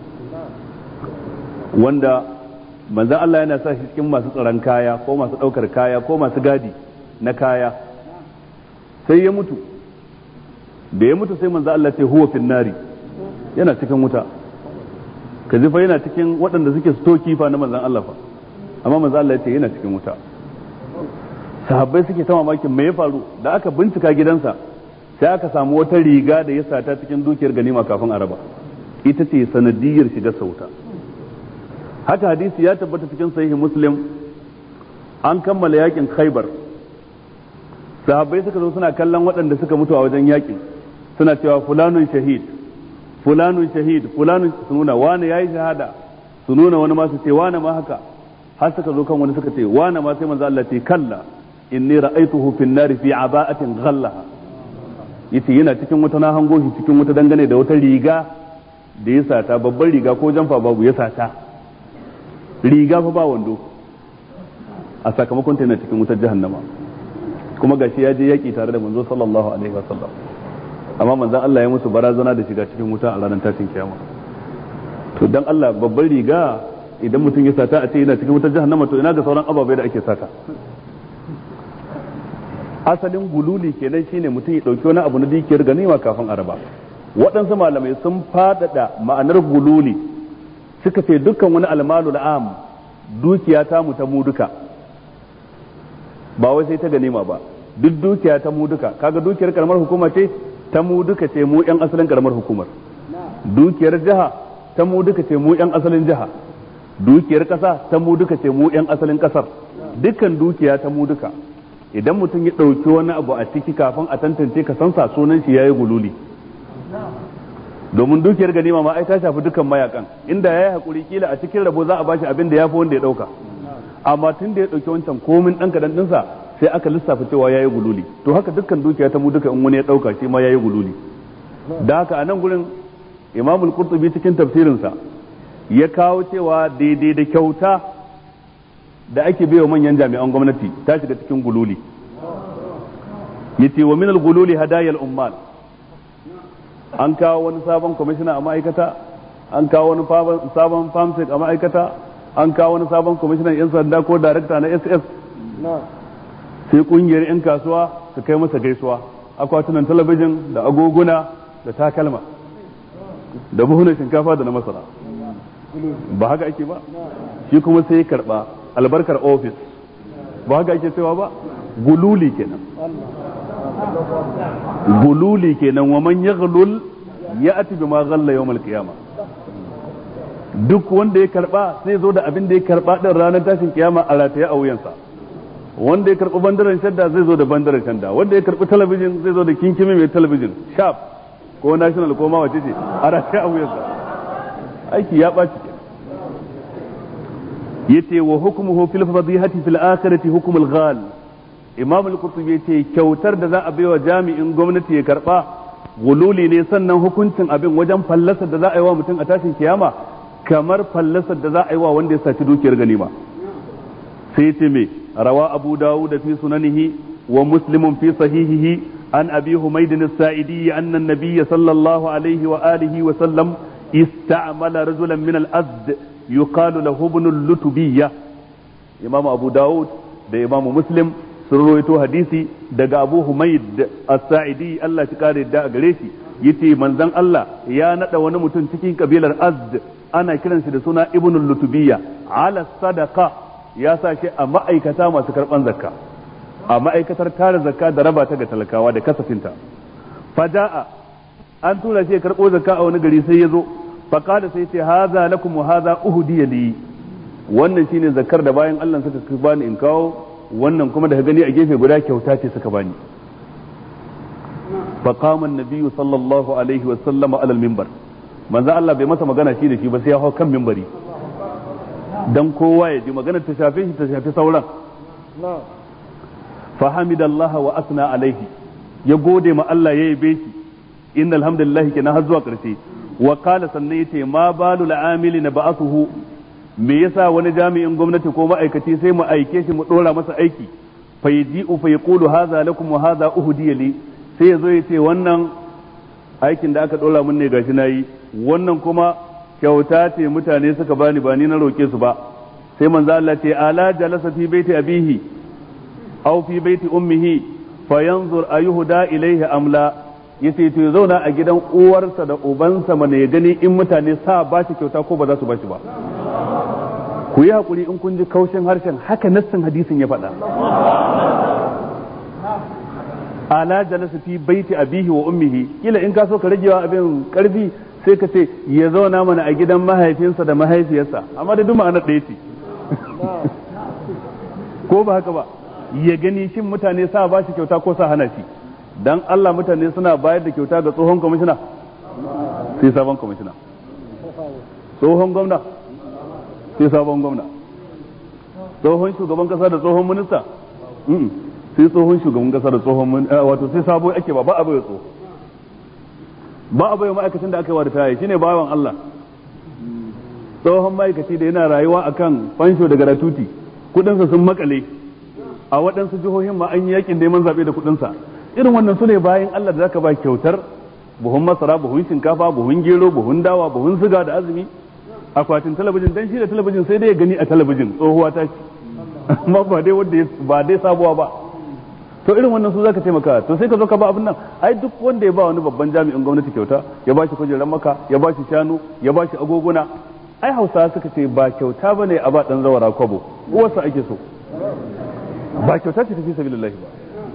Speaker 1: wanda manzo Allah yana sa shi cikin masu tsaron kaya ko masu daukar kaya ko masu gadi na kaya sai ya mutu da ya mutu sai manzo Allah ce huwa fin nari yana cikin wuta kaji fa yana cikin waɗanda suke stoki fa na manzon Allah fa amma manzo Allah ya ce yana cikin wuta sahabbai suke ta mamakin me ya faru da aka bincika gidansa sai aka samu wata riga da ya sata cikin dukiyar ganima kafin araba ita ce sanadiyar shiga sauta. Haka hadisi ya tabbata cikin sahihi Muslim an kammala yakin Khaibar sahabbai suka zo suna kallon waɗanda suka mutu a wajen yakin suna cewa fulanun shahid fulanun shahid fulanun su nuna wani yayi shahada su nuna wani ma su ce wani ma haka har suka zo kan wani suka ce wani ma sai manzo Allah ce kalla inni ra'aytuhu fin nari fi aba'atin ghallaha yace yana cikin wata na hango shi cikin wata dangane da wata riga da ya sata babban riga ko jamfa babu ya sata riga fa ba wando a sakamakon ta yana cikin wutar jahannama kuma gashi ya je yaki tare da manzo sallallahu alaihi wasallam amma manzon Allah ya musu barazana da shiga cikin wuta a ranar tashin kiyama. To dan Allah babban riga idan mutum ya sata a ce yana cikin wutar jahannama to ina ga sauran ababai da ake sata. Asalin gululi kenan shine mutum ya dauki wani abu na dukiyar ganima kafin araba. Waɗansu malamai sun faɗaɗa ma'anar gululi suka ce dukkan wani almalul am dukiya ta mu ta mu duka ba wai sai ta ganima ba duk dukiya ta mu duka kaga dukiyar karamar hukuma ce ta mu duka ce mu yan asalin karamar hukumar dukiyar jiha ta mu duka ce mu yan asalin jiha dukiyar kasa ta mu duka ce mu yan asalin kasar dukkan dukiya ta mu duka idan mutum ya ɗauki wani abu a ciki kafin a tantance ka san sa sunan shi yayi gululi domin dukiyar ganima ma ai ta shafi dukkan mayakan inda yayi hakuri kila a cikin rabo za a bashi abin da yafi wanda ya dauka amma tun da ya dauki wancan komin dan kadan dinsa sai aka lissafa cewa yayi gululi to haka dukkan dukiya ta mu duka in wani ya dauka shi ma yayi gululi da haka a nan gurin Imam al-Qurtubi cikin tafsirinsa ya kawo cewa daidai da kyauta da ake baiwa manyan jami'an gwamnati ta shiga cikin gululi yace wa min al-gululi hadaya al-ummal an kawo wani sabon kwamishina a ma'aikata an kawo wani sabon famsek a ma'aikata an kawo wani sabon kwamishinan yan sanda ko darakta na S S sai kungiyar yan kasuwa su kai masa gaisuwa akwatunan talabijin da agoguna da takalma da buhunan shinkafa da na masara ba haka ake ba shi kuma sai karba albarkar ofis ba haka ake cewa ba gululi kenan gululi kenan wa man yaghlul ya'ti bima ghalla yawm al-qiyamah duk wanda ya karba sai zo da abin da ya karba din ranar tashin kiyama a rataye a wuyansa wanda ya karbi bandaran shadda zai zo da bandaran shadda wanda ya karbi talabijin zai zo da kinkimi mai talabijin sharp ko national ko ma wace ce a rataye a wuyansa aiki ya baci yace wa hukmuhu fil fadihati fil akhirati hukm al-ghal Imam al-Qurtubi yace kyautar da za a baiwa jami'in gwamnati ya karba gululi ne sannan hukuncin abin wajen fallasar da za a yi wa mutum a tashin kiyama kamar fallasar da za a yi wa wanda ya saci dukiyar ganima sai yace me rawa Abu Dawud fi sunanihi wa Muslim fi sahihihi an Abi Humayd as-Sa'idi anna an-nabiy sallallahu alaihi wa alihi wa sallam ista'mala rajulan min al-azd yuqalu lahu ibn al-lutubiyya Imam Abu Dawud da Imam Muslim sun rawaito hadisi daga Abu Humayd as-Sa'idi Allah shi kare da a gare shi yace manzon Allah ya nada wani mutum cikin kabilar Azd ana kiran shi da suna Ibn al-Lutubiyya ala sadaqa ya sa shi a ma'aikata masu karban zakka a ma'aikatar tare zakka da raba ta ga talakawa da kasafinta faja'a an tura shi ya karbo zakka a wani gari sai ya zo faqala sai ce hadha lakum wa hadha uhdiya li wannan shine zakkar da bayan Allah suka bani in kawo wannan kuma da gani a gefe guda kyauta ce suka bani faqama an-nabiy sallallahu alaihi wa sallam ala al-minbar manzo Allah bai masa magana shi da shi ba sai ya hawo kan minbari dan kowa ya ji magana ta shafe shi ta shafe sauran fa hamidallaha wa asna alaihi ya gode ma Allah ya yabe shi innal hamdalillah kenan har zuwa karshe wa qala sannan yace ma balul amili na ba'athuhu me yasa wani jami'in gwamnati ko ma'aikaci sai mu aike shi mu dora masa aiki fa yaji'u fa yaqulu hadha lakum wa hadha uhdiya li sai yazo yace wannan aikin da aka dora mun ne gashi nayi wannan kuma kyauta ce mutane suka bani ba ni na roke su ba sai manzo Allah ce ala jalasa fi baiti abihi aw fi baiti ummihi fayanzur ayuhda ilayhi amla yace to ya zauna a gidan uwarsa da ubansa mana ya gani in mutane sa ba shi kyauta ko ba za su ba shi ba ku yi hakuri in kun ji kaushin harshen haka nassin hadisin ya faɗa ala jalasa fi baiti abihi wa ummihi kila in ka so ka ragewa abin karfi sai ka ce ya zauna mana a gidan mahaifinsa da mahaifiyarsa amma da duk ma'anar ɗaya ce ko ba haka ba ya gani shin mutane sa ba shi kyauta ko sa hana shi dan Allah mutane suna bayar da kyauta ga tsohon kwamishina sai sabon kwamishina tsohon gwamna sai sabon gwamna tsohon shugaban kasa da tsohon minista sai tsohon shugaban kasa da tsohon wato sai sabo ake ba ba a bai tsoho ba a bai ma'aikacin da aka yi wa da tayi shine bawan Allah tsohon ma'aikaci da yana rayuwa akan fansho da garatuti kudinsa sun makale a waɗansu jihohin ma an yi yakin neman zaɓe da kudinsa irin wannan su ne bayan Allah da zaka ba kyautar buhun masara buhun shinkafa buhun gero buhun dawa buhun siga da azumi akwatin talabijin dan shi da talabijin sai dai ya gani a talabijin tsohuwa ta ce amma ba dai wanda ba dai sabuwa ba to irin wannan su zaka taimaka to sai ka zo ka ba abin nan ai duk wanda ya ba wani babban jami'in gwamnati kyauta ya ba shi kujerar maka ya ba shi shanu ya ba shi agoguna ai Hausawa suka ce ba kyauta bane a ba dan zawara kwabo uwarsa ake so ba kyauta ce ta fi sabilillahi ba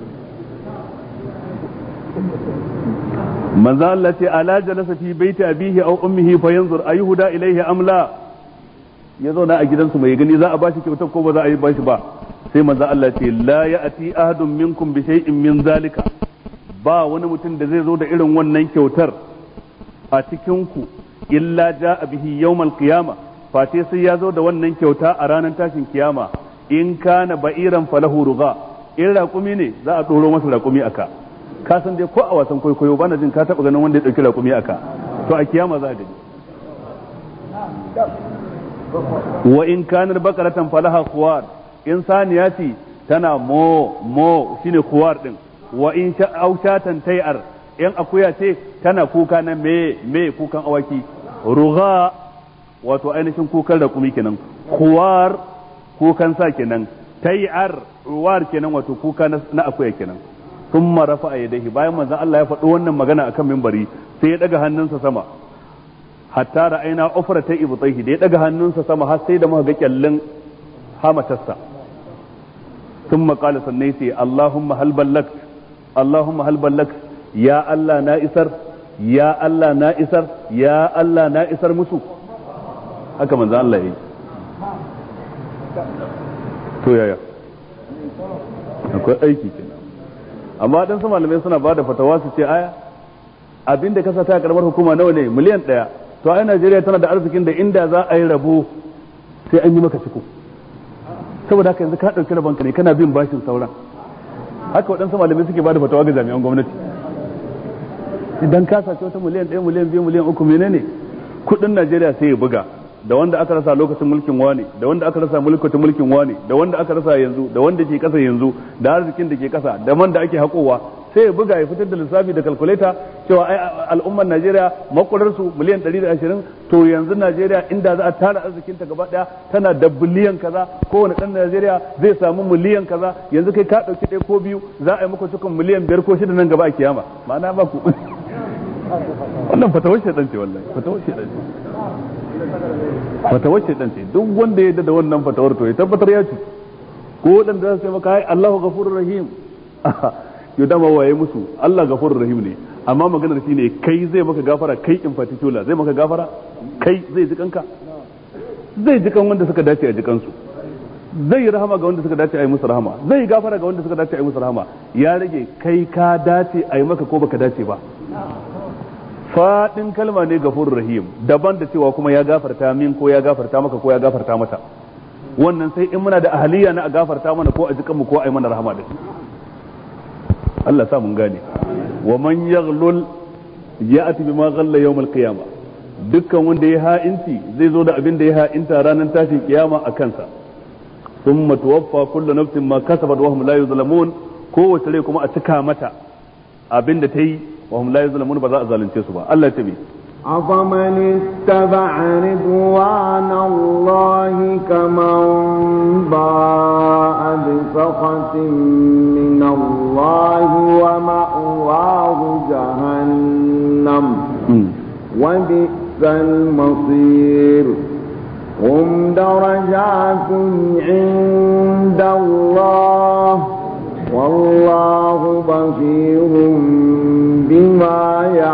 Speaker 1: manzo Allah ce ala jalasa fi baiti abihi aw ummihi fa yanzur ayuhda ilayhi am la ya zauna a gidansu mai gani za a bashi kyautar ko ba za a yi bashi ba sai manzo Allah ce la ya'ti ahadun minkum bi shay'in min zalika ba wani mutum da zai zo da irin wannan kyautar a cikin ku illa ja'a bihi yawmal qiyama fate sai ya zo da wannan kyauta a ranar tashin kiyama in kana ba'iran falahu ruga in raƙumi ne za a ɗoro masa raƙumi aka ka san dai ko a wasan kwaikwayo bana jin ka taɓa ganin wanda ya ɗauki raƙumi aka to a kiyama za a gani wa in kanar bakaratan falaha khuwar in saniya ce tana mo mo shine khuwar din wa in sha'aushatan tayar in akuya ce tana kuka na me me kukan awaki ruga wato ainihin kukan raƙumi kenan khuwar kukan sa kenan tayar ruwar kenan wato kuka na akuya kenan thumma rafa'a yadayhi bayan manzon Allah ya faɗo wannan magana akan minbari sai ya daga hannunsa sama hatta ra'ayna ufrata ibtayhi da ya daga hannunsa sama har sai da muka ga kyallin hamatarsa thumma qala sannai sai Allahumma hal ballagt Allahumma hal ballagt ya Allah na isar ya Allah na isar ya Allah na isar musu haka manzon Allah yayi to yaya akwai aiki kenan amma dan su malamai suna bada fatawa su ce aya abinda ka sa ta karamar hukuma nawa ne miliyan ɗaya to ai Najeriya tana da arzikin da inda za a yi rabo sai an yi maka ciko saboda haka yanzu ka dauki rabon ka ne kana bin bashin sauran haka waɗansu malamai suke bada fatawa ga jami'an gwamnati idan ka sace wata miliyan ɗaya miliyan biyu miliyan uku menene kuɗin Najeriya sai ya buga da wanda aka rasa lokacin mulkin wani da wanda aka rasa mulkin mulkin wani da wanda aka rasa yanzu da wanda ke kasa yanzu da arzikin da ke kasa da man da ake hakowa sai ya buga ya fitar da lissafi da kalkuleta cewa ai al'ummar Najeriya makurar su miliyan ɗari da ashirin to yanzu Najeriya inda za a tara arzikin ta gaba daya tana da biliyan kaza kowane dan Najeriya zai samu miliyan kaza yanzu kai ka dauki ɗaya ko biyu za a yi maka cikin miliyan biyar ko shida nan gaba a kiyama ma'ana ba ku wannan fatawar shedan ce wallahi fatawar shedan ce fatawar shedan ce duk wanda ya yarda da wannan fatawar to ya tabbatar ya ci ko wadanda za su yi maka ai Allahu ghafurur rahim yau dama waye musu Allah ghafurur rahim ne amma maganar shi ne kai zai maka gafara kai in particular zai maka gafara kai zai ji kanka zai ji kan wanda suka dace a jikansu zai rahama ga wanda suka dace a yi musu rahama zai gafara ga wanda suka dace a yi musu rahama ya rage kai ka dace a yi maka ko baka dace ba fadin kalma ne gafurur rahim daban da cewa kuma ya gafarta min ko ya gafarta maka ko ya gafarta mata wannan sai in muna da ahaliya na a gafarta mana ko a jikan mu ko a yi mana rahama da shi Allah sa mun gane wa man yaghlul ya'ti bima ghalla yawm al-qiyamah dukkan wanda ya ha'inci zai zo da abin da ya ha'inta ranar tashin kiyama a kansa thumma tuwaffa kullu nafsin ma kasabat wa hum la yuzlamun kowace rai kuma a cika mata abin da ta yi wa hum la yuzlamun ba za a zalunce su ba Allah ya tabi
Speaker 2: أفمن اتبع رضوان الله كمن باء بسخط من الله ومأواه جهنم وبئس المصير هم درجات عند الله والله بصير بما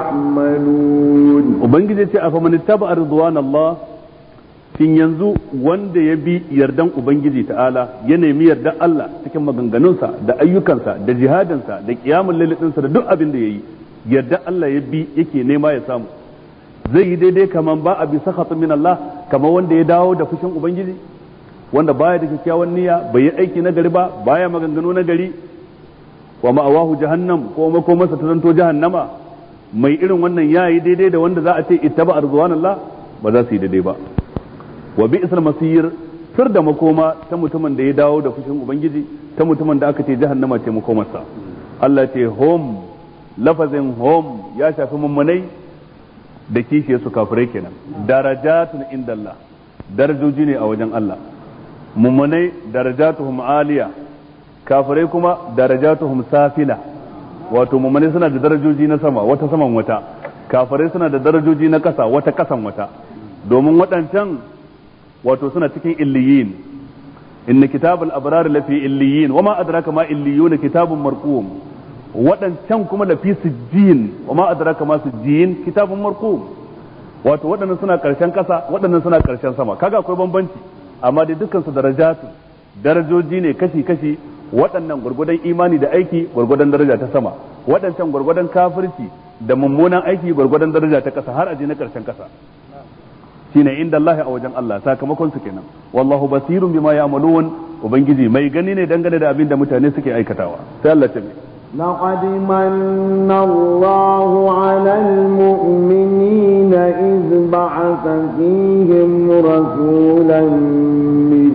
Speaker 2: يعملون
Speaker 1: ubangiji ce a faman ittaba ridwan Allah kin yanzu wanda ya bi yardan ubangiji ta'ala ya nemi yardan Allah cikin maganganunsa da ayyukansa da jihadinsa da qiyamul lailatinsa da duk abin da yayi yardan Allah ya bi yake nema ya samu zai yi daidai kaman ba a bi sakhat min Allah kamar wanda ya dawo da fushin ubangiji wanda baya da kyakkyawan niyya bai yi aiki na gari ba baya maganganu na gari wa ma'awahu jahannam ko makomarsa ta zanto jahannama mai irin wannan ya yi daidai da wanda za a ce ittaba arzuwan Allah ba za su yi daidai ba wa bi'sal masir sir da makoma ta mutumin da ya dawo da fushin ubangiji ta mutumin da aka ce jahannama ce makomarsa Allah ce hom lafazin hom ya shafi mummunai da kishiyar su kafirai kenan darajatun indallah darajoji ne a wajen Allah mummunai darajatuhum aliya kafirai kuma darajatuhum safila wato mummunai suna da darajoji na sama wata saman wata kafirai suna da darajoji na kasa wata kasan wata domin waɗancan wato suna cikin illiyin inna kitabul abrar lafi illiyin wama adraka ma illiyun kitabun marqum waɗancan kuma lafi sijjin wama adraka ma sijjin kitabun marqum wato waɗannan suna karshen kasa waɗannan suna karshen sama kaga akwai bambanci amma dai dukkan su darajatu darajoji ne kashi kashi waɗannan gwargwadon imani da aiki gwargwadon daraja ta sama waɗancan gwargwadon kafirci da mummunan aiki gwargwadon daraja ta ƙasa har aje na ƙarshen ƙasa shine inda Allah a wajen Allah sakamakon su kenan wallahu basirun bima ya'malun ubangiji mai gani ne dangane da abin da mutane suke aikatawa sai Allah ta
Speaker 2: لقد من الله على المؤمنين إذ بعث فيهم رسولا من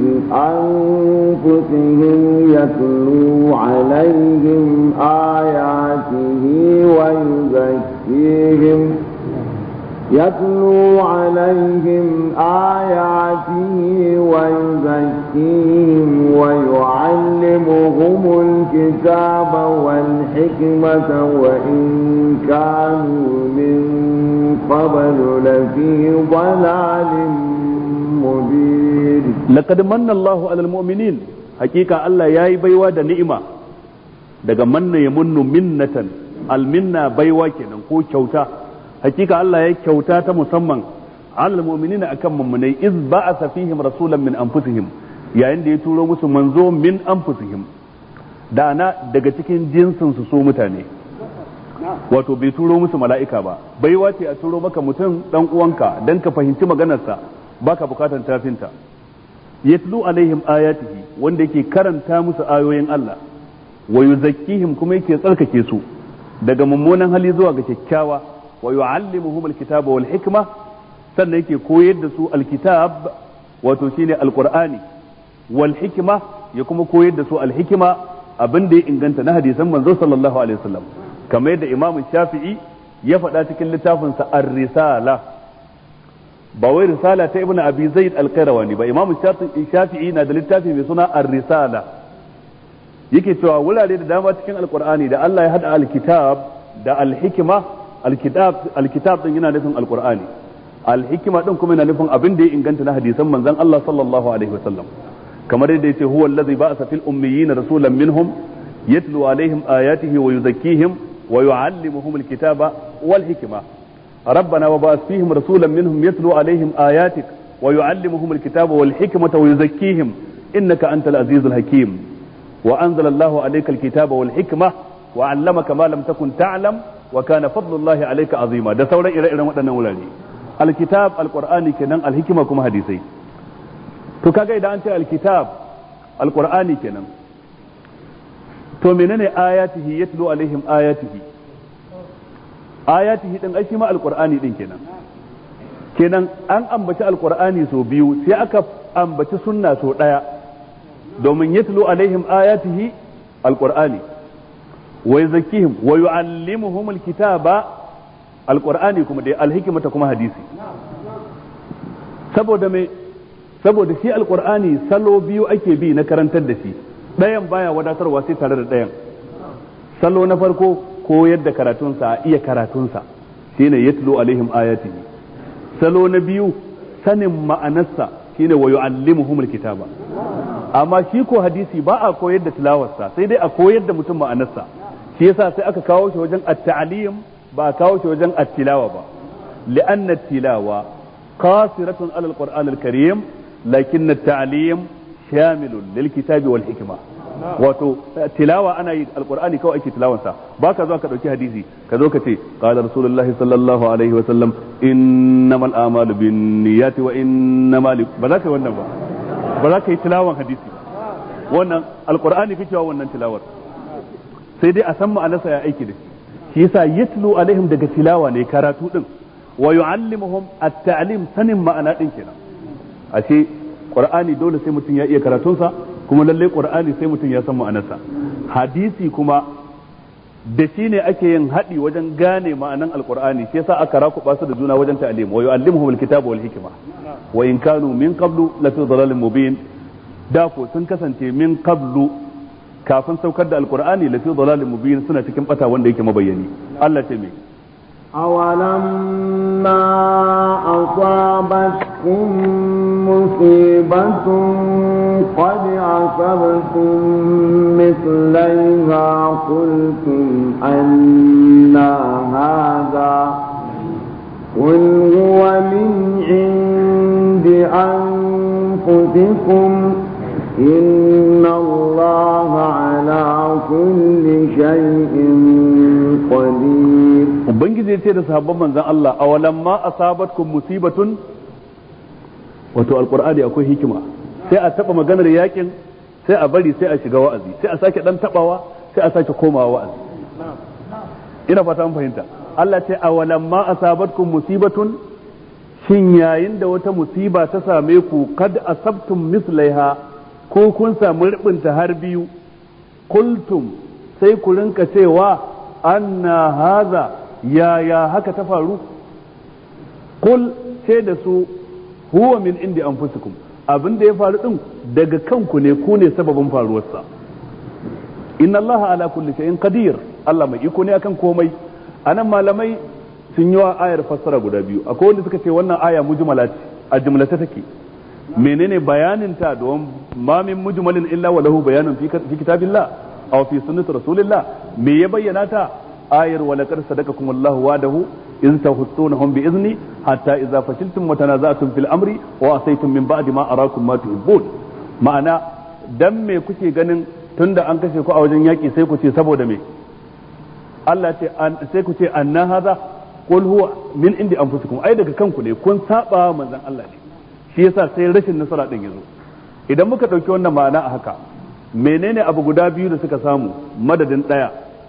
Speaker 2: أنفسهم يتلو عليهم آياته ويزكيهم يتلو عليهم آياته ويزكيهم ويعلمهم الكتاب والحكمة وإن كانوا من قبل لفي ضلال مبين
Speaker 1: لقد من الله على المؤمنين حقيقة الله ياي بيوا دا نعمة daga manna ya munnu minnatan alminna baiwa kenan ko kyauta hakika Allah ya kyauta ta musamman alal mu'minina akan mummunai iz ba'atha fihim rasulan min anfusihim yayin da ya turo musu manzo min anfusihim da na daga cikin jinsin su so mutane wato bai turo musu mala'ika ba baiwa ce a turo maka mutum dan uwanka dan ka fahimci maganarsa baka bukatan tafinta yatlu alaihim ayatihi wanda yake karanta musu ayoyin Allah wa yuzakkihim kuma yake tsarkake su daga mummunan hali zuwa ga kyakkyawa wa yu'allimuhum alkitaba wal hikma sannan yake koyar da su alkitab wato shine alqur'ani wal hikma ya kuma koyar da su alhikma abin da ya inganta na hadisan manzo sallallahu alaihi wasallam kamar yadda imamu shafi'i ya faɗa cikin littafin sa ar-risala ba wai risala ta ibnu abi zaid al-qayrawani ba imamu shafi'i na da littafi mai suna ar-risala yake cewa wurare da dama cikin alqur'ani da Allah ya hada alkitab da alhikma alkitab alkitab din yana nufin alqur'ani alhikma din kuma yana nufin abin da ya inganta na hadisan manzon Allah sallallahu alaihi wasallam kamar yadda yace huwa allazi ba'atha fil ummiyyin rasulan minhum yatlu alaihim ayatihi wa yuzakkihim wa yu'allimuhum alkitaba wal hikma ربنا وبعث فيهم رسولا منهم يتلو عليهم آياتك ويعلمهم الكتاب والحكمة ويزكيهم إنك أنت العزيز الحكيم وأنزل الله عليك الكتاب والحكمة وعلمك ما لم تكن تعلم وكان فضل الله عليك عظيما ده سورة إلى إلى مدن ولاني الكتاب القرآن كنن الحكمة كما حديثي to kaga idan an ce alkitab alqur'ani kenan to menene ayatihi yatlu alaihim ayatihi ayatihi din ai shi ma alqur'ani din kenan kenan an ambaci alqur'ani so biyu sai aka ambaci sunna so daya domin yatlu alaihim ayatihi alqur'ani wa yuzakkihim wa yuallimuhum alkitaba alqur'ani kuma dai alhikmata kuma hadisi saboda me saboda shi alqur'ani salo biyu ake bi na karantar da shi dayan baya wadatarwa sai tare da dayan salo na farko koyar da karatunsa iya karatunsa shine yatlu alaihim ayatihi salo na biyu sanin ma'anarsa shine wa yu'allimuhum alkitaba amma shi ko hadisi ba a koyar da tilawarsa sai dai a koyar da mutum ma'anarsa shi yasa sai aka kawo shi wajen at-ta'lim ba a kawo shi wajen at-tilawa ba li'anna at-tilawa qasiratun ala al-qur'an al-karim lakin at-ta'lim shamilun lil kitabi wal hikma wato tilawa ana yi alqur'ani kawai ake tilawansa ba ka zo ka dauki hadisi ka zo ka ce qala rasulullahi sallallahu alaihi wa sallam innamal a'malu binniyati wa innamal ba za ka yi wannan ba ba za ka yi tilawan hadisi wannan alqur'ani kake wa wannan tilawar sai dai a san ma'anarsa ya aiki da shi yasa yatlu alaihim daga tilawa ne karatu din wa yu'allimuhum at-ta'lim sanin ma'ana din kenan ashe qur'ani dole sai mutum ya iya karatunsa kuma lalle qur'ani sai mutum ya san ma'anarsa hadisi kuma da shi ne ake yin haɗi wajen gane ma'anan alqur'ani shi yasa aka rakuba su da juna wajen ta'lim wa yu'allimuhum alkitaba wal hikma wa in kanu min qablu la fi dhalalin mubin da ko sun kasance min qablu kafin saukar da alqur'ani la fi dhalalin mubin suna cikin bata wanda yake mabayyani Allah ce me
Speaker 2: أولما أصابتكم مصيبة قد أصبتم مثليها قلتم أنى هذا قل هو من عند أنفسكم إن الله على كل شيء قدير
Speaker 1: ubangiji ya ce da sahabban manzon Allah awalan ma asabatkum musibatun wato alqur'ani akwai hikima sai a taba maganar yakin sai a bari sai a shiga wa'azi sai a sake dan tabawa sai a sake komawa wa'azi ina fata mun fahimta Allah ce awalan ma asabatkum musibatun shin yayin da wata musiba ta same ku kad asabtum mislaiha ko kun samu rubunta har biyu kultum sai ku rinka cewa anna haza yaya haka ta faru kul ce da su huwa min indi anfusikum abin da ya faru din daga kanku ne ku ne sababin faruwarsa inna allaha ala kulli shay'in qadir Allah mai iko ne akan komai anan malamai sun yi wa ayar fassara guda biyu akwai wanda suka ce wannan aya mujmala ce a jumlata take menene bayanin ta don ma min mujmalin illa wa lahu bayanun fi kitabillah aw fi sunnati rasulillah me ya bayyana ta ayar wa laqad sadaqakum Allahu wa'dahu in tahussunahum bi izni hatta idza fashiltum wa tanaza'tum fil amri wa asaytum min ba'di ma arakum ma tuhibbun ma'ana dan me kuke ganin tunda an kashe ku a wajen yaki sai ku ce saboda me Allah ce sai ku ce anna hadha qul huwa min indi anfusikum ai daga kanku ne kun saba manzon Allah ne shi yasa sai rashin nasara din yazo idan muka dauki wannan ma'ana a haka menene abu guda biyu da suka samu madadin daya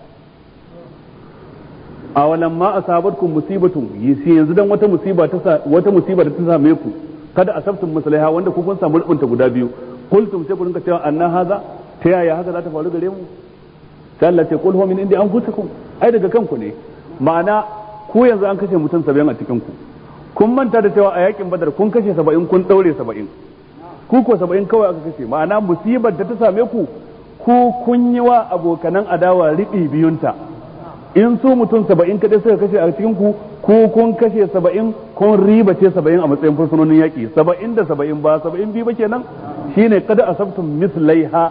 Speaker 1: awalan ma asabatkum musibatun yisi yanzu dan wata musiba ta wata musiba da ta same ku kada asabtum maslaha wanda ku kun samu rubunta guda biyu kultum sai ku rinka cewa anna haza ta yaya haka za ta faru gare mu sai Allah ce qul huwa min indi anfusikum ai daga kanku ne ma'ana ku yanzu an kashe mutum saba'in a cikin ku kun manta da cewa a yakin badar kun kashe saba'in kun daure saba'in ku ko saba'in kawai aka kashe ma'ana musibar da ta same ku ku kun yi wa abokanan adawa riɓi biyunta in su mutum saba'in kadai suka kashe a cikin ku ku kun kashe saba'in kun riba ce saba'in a matsayin fursunonin yaƙi saba'in da saba'in ba saba'in biyu ba kenan shine kada asabtum mislaiha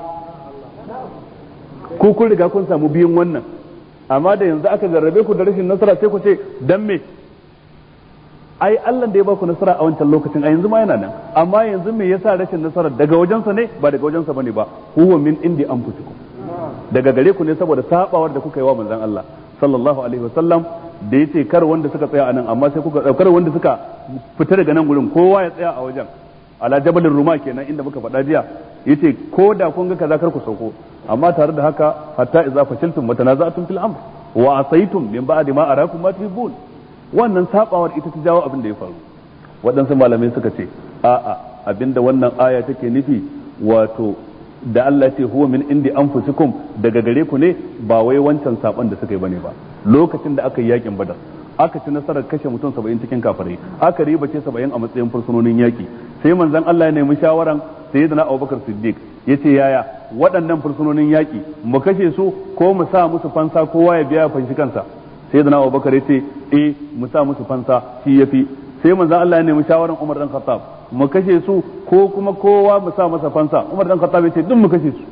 Speaker 1: ku kun riga kun samu biyun wannan amma da yanzu aka jarrabe ku da rashin nasara sai ku ce dan me ai Allah da ya ba ku nasara a wancan lokacin a yanzu ma yana nan amma yanzu me yasa rashin nasara daga wajensa ne ba daga wajensa bane ba huwa min indi anfusikum daga gare ku ne saboda sabawar da kuka yi wa manzon Allah sallallahu alaihi wasallam da yace kar wanda suka tsaya anan amma sai kuka daukar wanda suka fita daga nan gurin kowa ya tsaya a wajen ala jabalin ruma kenan inda muka faɗa jiya yace ko da kun ga kaza kar ku sauko amma tare da haka hatta idza fashiltum wa tanaza'tum fil amr wa asaytum min ba'di ma arakum ma tuhibbun, wannan sabawar ita ta jawo abin da ya faru. Waɗansu malamai suka ce a'a abinda wannan aya take nufi wato da Allah ce huwa min indi anfusikum daga gare ku ne, ba wai wancan saban da suka yi bane ba. Lokacin da aka yi yakin Badar aka ci nasarar kashe mutum saba'in cikin kafirai, aka ribace saba'in a matsayin fursunonin yaki, sai manzon Allah ya nemi shawaran sayyidina Abubakar Siddiq yace yaya waɗannan fursunonin yaki mu kashe su ko mu sa musu fansa kowa ya biya fanshi kansa? Sayyidina Abubakar yace eh mu sa musu fansa shi yafi. Sai manzon Allah ya nemi shawaran Umar dan Khattab mu kashe su ko kuma kowa mu sa masa fansa? Umar dan Khattab yace duk mu kashe su.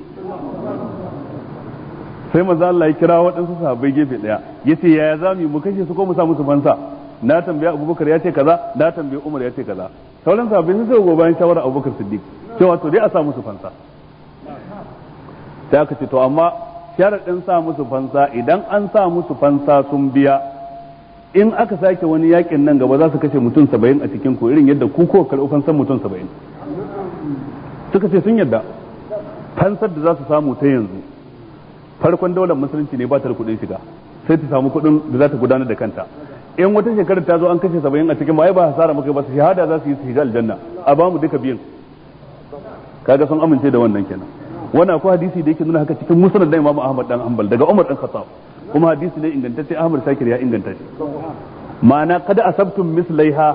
Speaker 1: Sai manzo Allah ya kira waɗansu sahabbai gefe daya yace yaya zamu mu kashe su ko mu sa musu fansa? Na tambaya Abubakar ya ce kaza, na tambaye Umar ya ce kaza. Sauran sahabbai sun sai bayan shawara Abubakar Siddiq cewa to dai a sa musu fansa. Sai aka ce to amma sharadin sa musu fansa idan an sa musu fansa sun biya, in aka sake wani yakin nan gaba za su kashe mutum saba'in a cikin ku irin yadda ku ko karɓi fansan mutum saba'in. Suka ce sun yadda fansar da za su samu ta yanzu farkon daular musulunci ne ba ta da kuɗin shiga, sai ta samu kuɗin da za ta gudanar da kanta. In wata shekarar ta zo an kashe saba'in a cikin ba ba hasara muka ba, su shahada za su yi su shiga aljanna, a ba mu duka biyan. Kaga sun amince da wannan kenan. Wannan akwai hadisi da yake nuna haka cikin musnad da Imam Ahmad dan Hanbal daga Umar dan Khattab, kuma hadisi ne ingantacce, Ahmad Shakir ya inganta shi. Ma'ana kada asabtum mislaiha,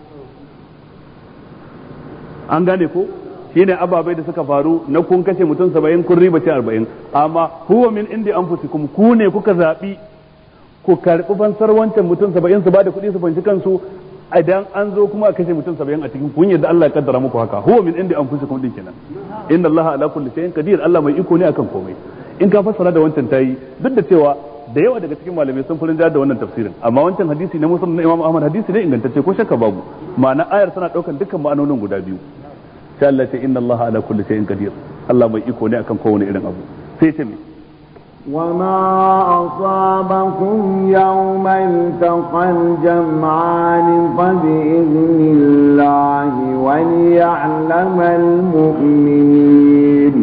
Speaker 1: an gane ko shine ababai da suka faru na kun kashe mutum saba'in kun riba ce arba'in, amma huwa min indi anfusikum, ku ne kuka zaɓi ku karɓi fansar wancan mutum saba'in su ba da kuɗi su fanci kansu, idan an zo kuma a kashe mutum saba'in a cikin kun yadda Allah ya kaddara muku haka. Huwa min indi anfusikum din kenan. Inna Allah ala kulli shay'in qadir, Allah mai iko ne akan komai. In ka fassara da wancan tayi, duk da cewa da yawa daga cikin malamai sun furin da wannan tafsirin, amma wancan hadisi ne musulun na Imam Ahmad hadisi ne ingantacce ko shakka babu. Ma'ana ayar tana ɗaukan dukkan ma'anonin guda biyu. sai Allah ce inna Allah ala kulli shay'in qadir, Allah mai iko ne akan kowane irin abu. Sai ce me
Speaker 2: وما أصابكم يوم التقى الجمعان فبإذن الله وليعلم المؤمنين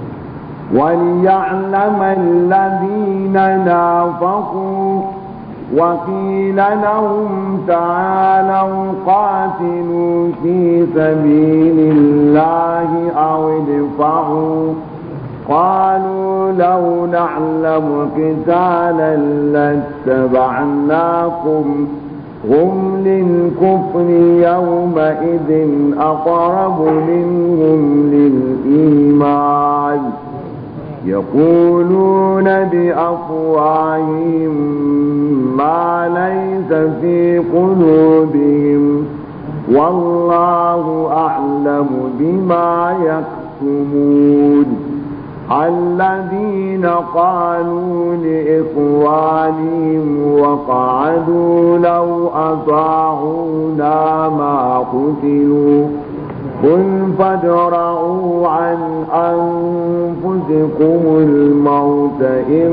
Speaker 2: وليعلم الذين نافقوا وقيل لهم تعالوا قاتلوا في سبيل الله أو ادفعوا قالوا لو نعلم قتالا لاتبعناكم هم للكفر يومئذ أقرب منهم للإيمان يقولون بأفواههم ما ليس في قلوبهم والله أعلم بما يكتمون الذين قالوا لإخوانهم وقعدوا لو أطاعونا ما قتلوا قل فادرءوا عن أنفسكم الموت إن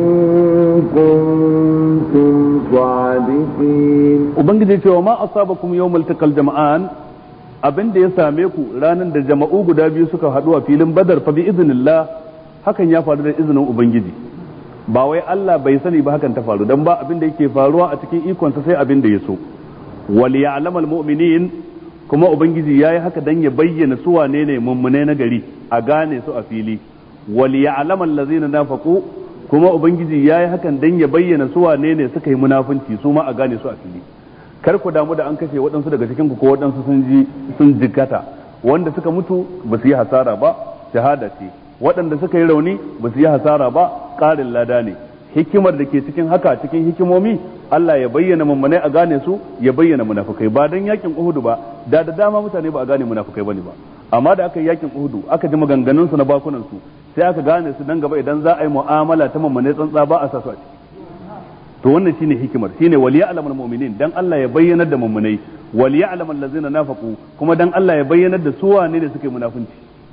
Speaker 2: كنتم صادقين.
Speaker 1: وبنجد وما أصابكم يوم التقى الجمعان abin da ya same ku ranar da jama'u guda biyu suka haɗu a filin Badar fa bi iznillah, hakan ya faru da izinin Ubangiji, ba wai Allah bai sani ba hakan ta faru, dan ba abin da yake faruwa a cikin ikonsa sai abin da ya so. Wal ya'lamal mu'minin, kuma Ubangiji yayi haka dan ya bayyana su wane ne mummune na gari, a gane su a fili. Wal ya'lamal ladzina nafaqu, kuma Ubangiji yayi hakan dan ya bayyana su wane ne suka yi munafunci, su ma a gane su a fili. Kar ku damu da an kashe waɗansu daga cikin ku ko waɗansu sun ji sun jikkata, wanda suka mutu ba su yi hasara ba, shahada ce. Waɗanda suka yi rauni ba su yi hasara ba, ƙarin lada ne. Hikimar da ke cikin haka cikin hikimomi, Allah ya bayyana mummunai a gane su, ya bayyana munafukai. Ba dan yakin Uhudu ba, da da dama mutane ba a gane munafukai bane ba. Amma da aka yi yakin Uhudu, aka ji maganganun su na bakunan su, sai aka gane su dan gaba idan za a yi mu'amala ta mummunai tsantsa ba a sa su a ciki. To wannan shine hikimar, shine waliya'lamul mu'minin, dan Allah ya bayyanar da mummunai, waliya'lamal ladzina nafaqu, kuma dan Allah ya bayyanar da su wane ne suke munafunci.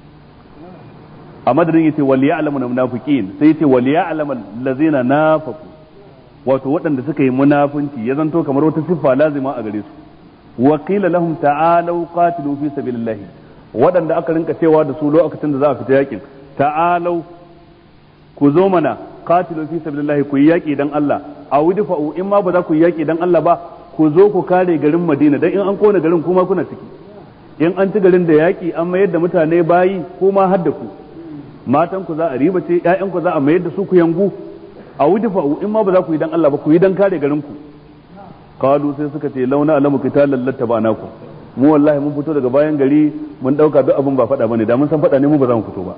Speaker 1: A madadin yace wal ya'lamu munafiqin, sai yace wal ya'lamu allazina nafaqu, wato waɗanda suka yi munafunci ya zanto kamar wata siffa lazima a gare su. Wa qila lahum ta'alu qatilu fi sabilillah, waɗanda aka rinka cewa da su lokacin da za a fita yakin, ta'alu ku zo mana qatilu fi sabilillah ku yi yaki dan Allah a wudfa'u in ma ba za ku yi yaki dan Allah ba ku zo ku kare garin Madina dan in an kona garin kuma kuna ciki in an ci garin da yaki an mayar da mutane bayi kuma har da ku matan ku za a riba ce ƴaƴan ku za a mayar da su ku yangu a wudfa'u in ma ba za ku yi dan Allah ba ku yi dan kare garin ku qalu sai suka ce launa alamu qitalan lattabanakum mu wallahi mun fito daga bayan gari mun dauka duk abin ba fada bane da mun san fada ne mu ba za mu fito ba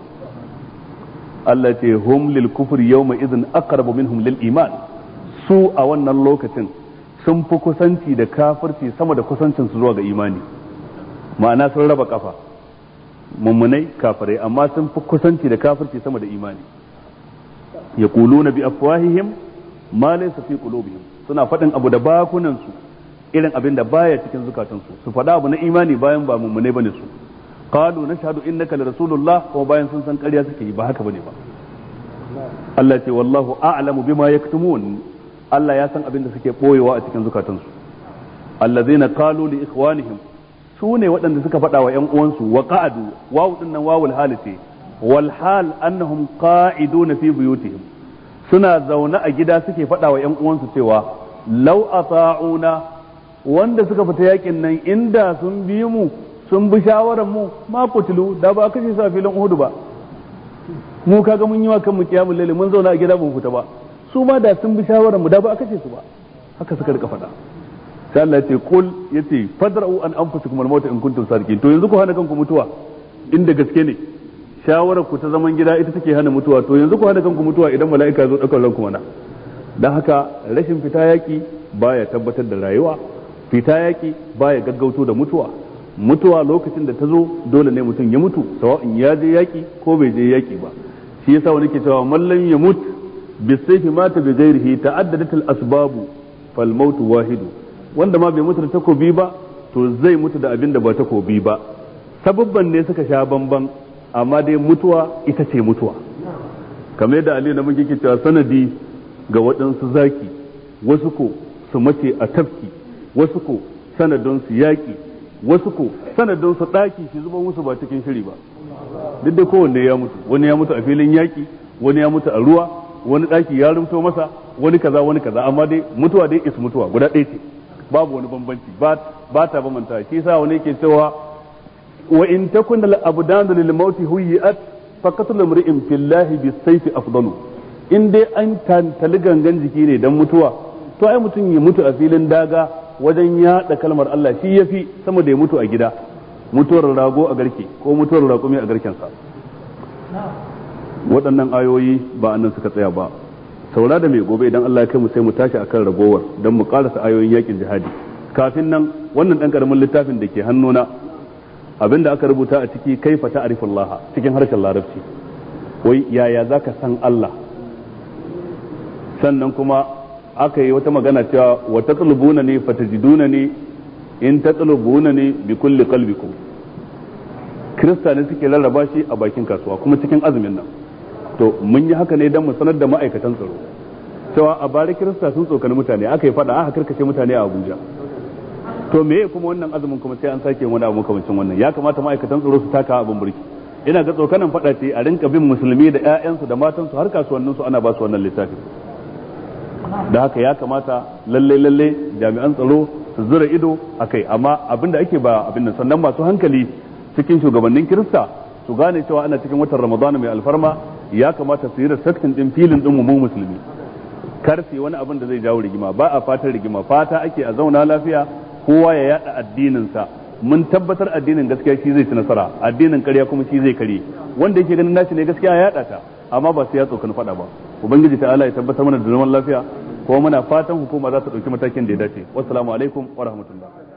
Speaker 1: Allah ce hum lil kufri yawma idhin aqrabu minhum lil iman su a wannan lokacin sun fi kusanci da kafirci sama da kusancin su zuwa ga imani ma'ana sun raba kafa mummunai kafirai amma sun fi kusanci da kafirci sama da imani yaquluna bi afwahihim ma laysa fi qulubihim suna faɗin abu da bakunan su irin abin da baya cikin zukatansu su faɗa abu na imani bayan ba mummune bane su qalu nashhadu innaka larasulullah ko bayan sun san ƙarya suke yi ba haka bane ba Allah ce wallahu a'lamu bima yaktumun Allah ya san abin da suke boyewa a cikin zukatansu allazina qalu li ikhwanihim su ne waɗanda suka faɗa wa ƴan uwansu wa qa'adu wawu dinnan wawul halati wal hal annahum qa'iduna fi buyutihim suna zaune a gida suke faɗa wa ƴan uwansu cewa law ata'una wanda suka fita yakin nan inda sun bi mu sun bi shawaran mu ma kutulu da ba kashe su a filin Uhud ba mu kaga mun yi wa kanmu kiyamul laili mun zauna a gida mun fita ba su ma da sun bi shawaran mu da ba kashe su ba haka suka rika faɗa sai Allah ya ce qul yace fadra'u an anfusikum al-maut in kuntum sadiqin to yanzu ku hana kanku mutuwa inda gaske ne shawarar ku ta zaman gida ita take hana mutuwa to yanzu ku hana kanku mutuwa idan mala'ika ya zo daukar ranku mana dan haka rashin fita yaki baya tabbatar da rayuwa fita yaki baya gaggauto da mutuwa mutuwa lokacin da ta zo dole ne mutum ya mutu sawa'in ya je yaki ko bai je yaki ba shi yasa wani ke cewa mallan ya mut bisayfi mata bi ghairihi ta'addadat al asbabu fal maut wahidu wanda ma bai mutu da takobi ba to zai mutu da abin da ba takobi ba sababban ne suka sha bamban amma dai mutuwa ita ce mutuwa kamar yadda Ali na muke ke cewa sanadi ga waɗansu zaki wasu ko su mace a tafki wasu ko sanadin su yaki wasu ko sanadin su daki shi zuba musu ba cikin shiri ba duk da kowanne ya mutu wani ya mutu a filin yaki wani ya mutu a ruwa wani daki ya rumto masa wani kaza wani kaza amma dai mutuwa dai is mutuwa guda ɗaya ce babu wani bambanci ba ba ta bambanta shi yasa wani yake cewa wa in takun al abdan lil maut huyat faqatul imri'in fillahi bis sayfi afdalu in dai an tantali gangan jiki ne dan mutuwa to ai mutum ya mutu a filin daga wajen yaɗa kalmar Allah shi yafi sama da ya mutu a gida mutuwar rago a garke ko mutuwar raƙumi a garkensa waɗannan ayoyi ba annan suka tsaya ba saura da mai gobe idan Allah ya kai mu sai mu tashi akan ragowar don mu karasa ayoyin yakin jihadi kafin nan wannan dan karamin littafin da ke hannuna abinda aka rubuta a ciki kaifa ta'rifullah cikin harshen larabci wai yaya zaka san Allah sannan kuma aka yi wata magana cewa wa tatlubuna ne fatajiduna ne in tatlubuna ne bi kulli qalbikum kirista ne suke rarraba shi a bakin kasuwa kuma cikin azumin nan to mun yi haka ne don mu sanar da ma'aikatan tsaro cewa a bari kirista sun tsokani mutane aka yi fada aka karkace mutane a Abuja to meye kuma wannan azumin kuma sai an sake wani abu makamancin wannan ya kamata ma'aikatan tsaro su taka abin burki ina ga tsokanan fada ce a rinka bin musulmi da ƴaƴansu da matansu har kasuwannin su ana ba su wannan littafi da haka ya kamata lalle lalle jami'an tsaro su zura ido akai amma abinda ake ba abin nan sannan masu hankali cikin shugabannin kirista su gane cewa ana cikin watan ramadana mai alfarma ya kamata su yi respectin din filin din mu musulmi kar su wani abin da zai jawo rigima ba a fatan rigima fata ake a zauna lafiya kowa ya yada addinin sa mun tabbatar addinin gaskiya shi zai ci nasara addinin ƙarya kuma shi zai kare wanda yake ganin nashi ne gaskiya ya yada ta amma ba sai ya tsokani fada ba ubangiji ta'ala ya tabbatar mana da zaman lafiya kuma muna fatan hukuma za ta dauki matakin da ya dace wassalamu alaikum wa rahmatullah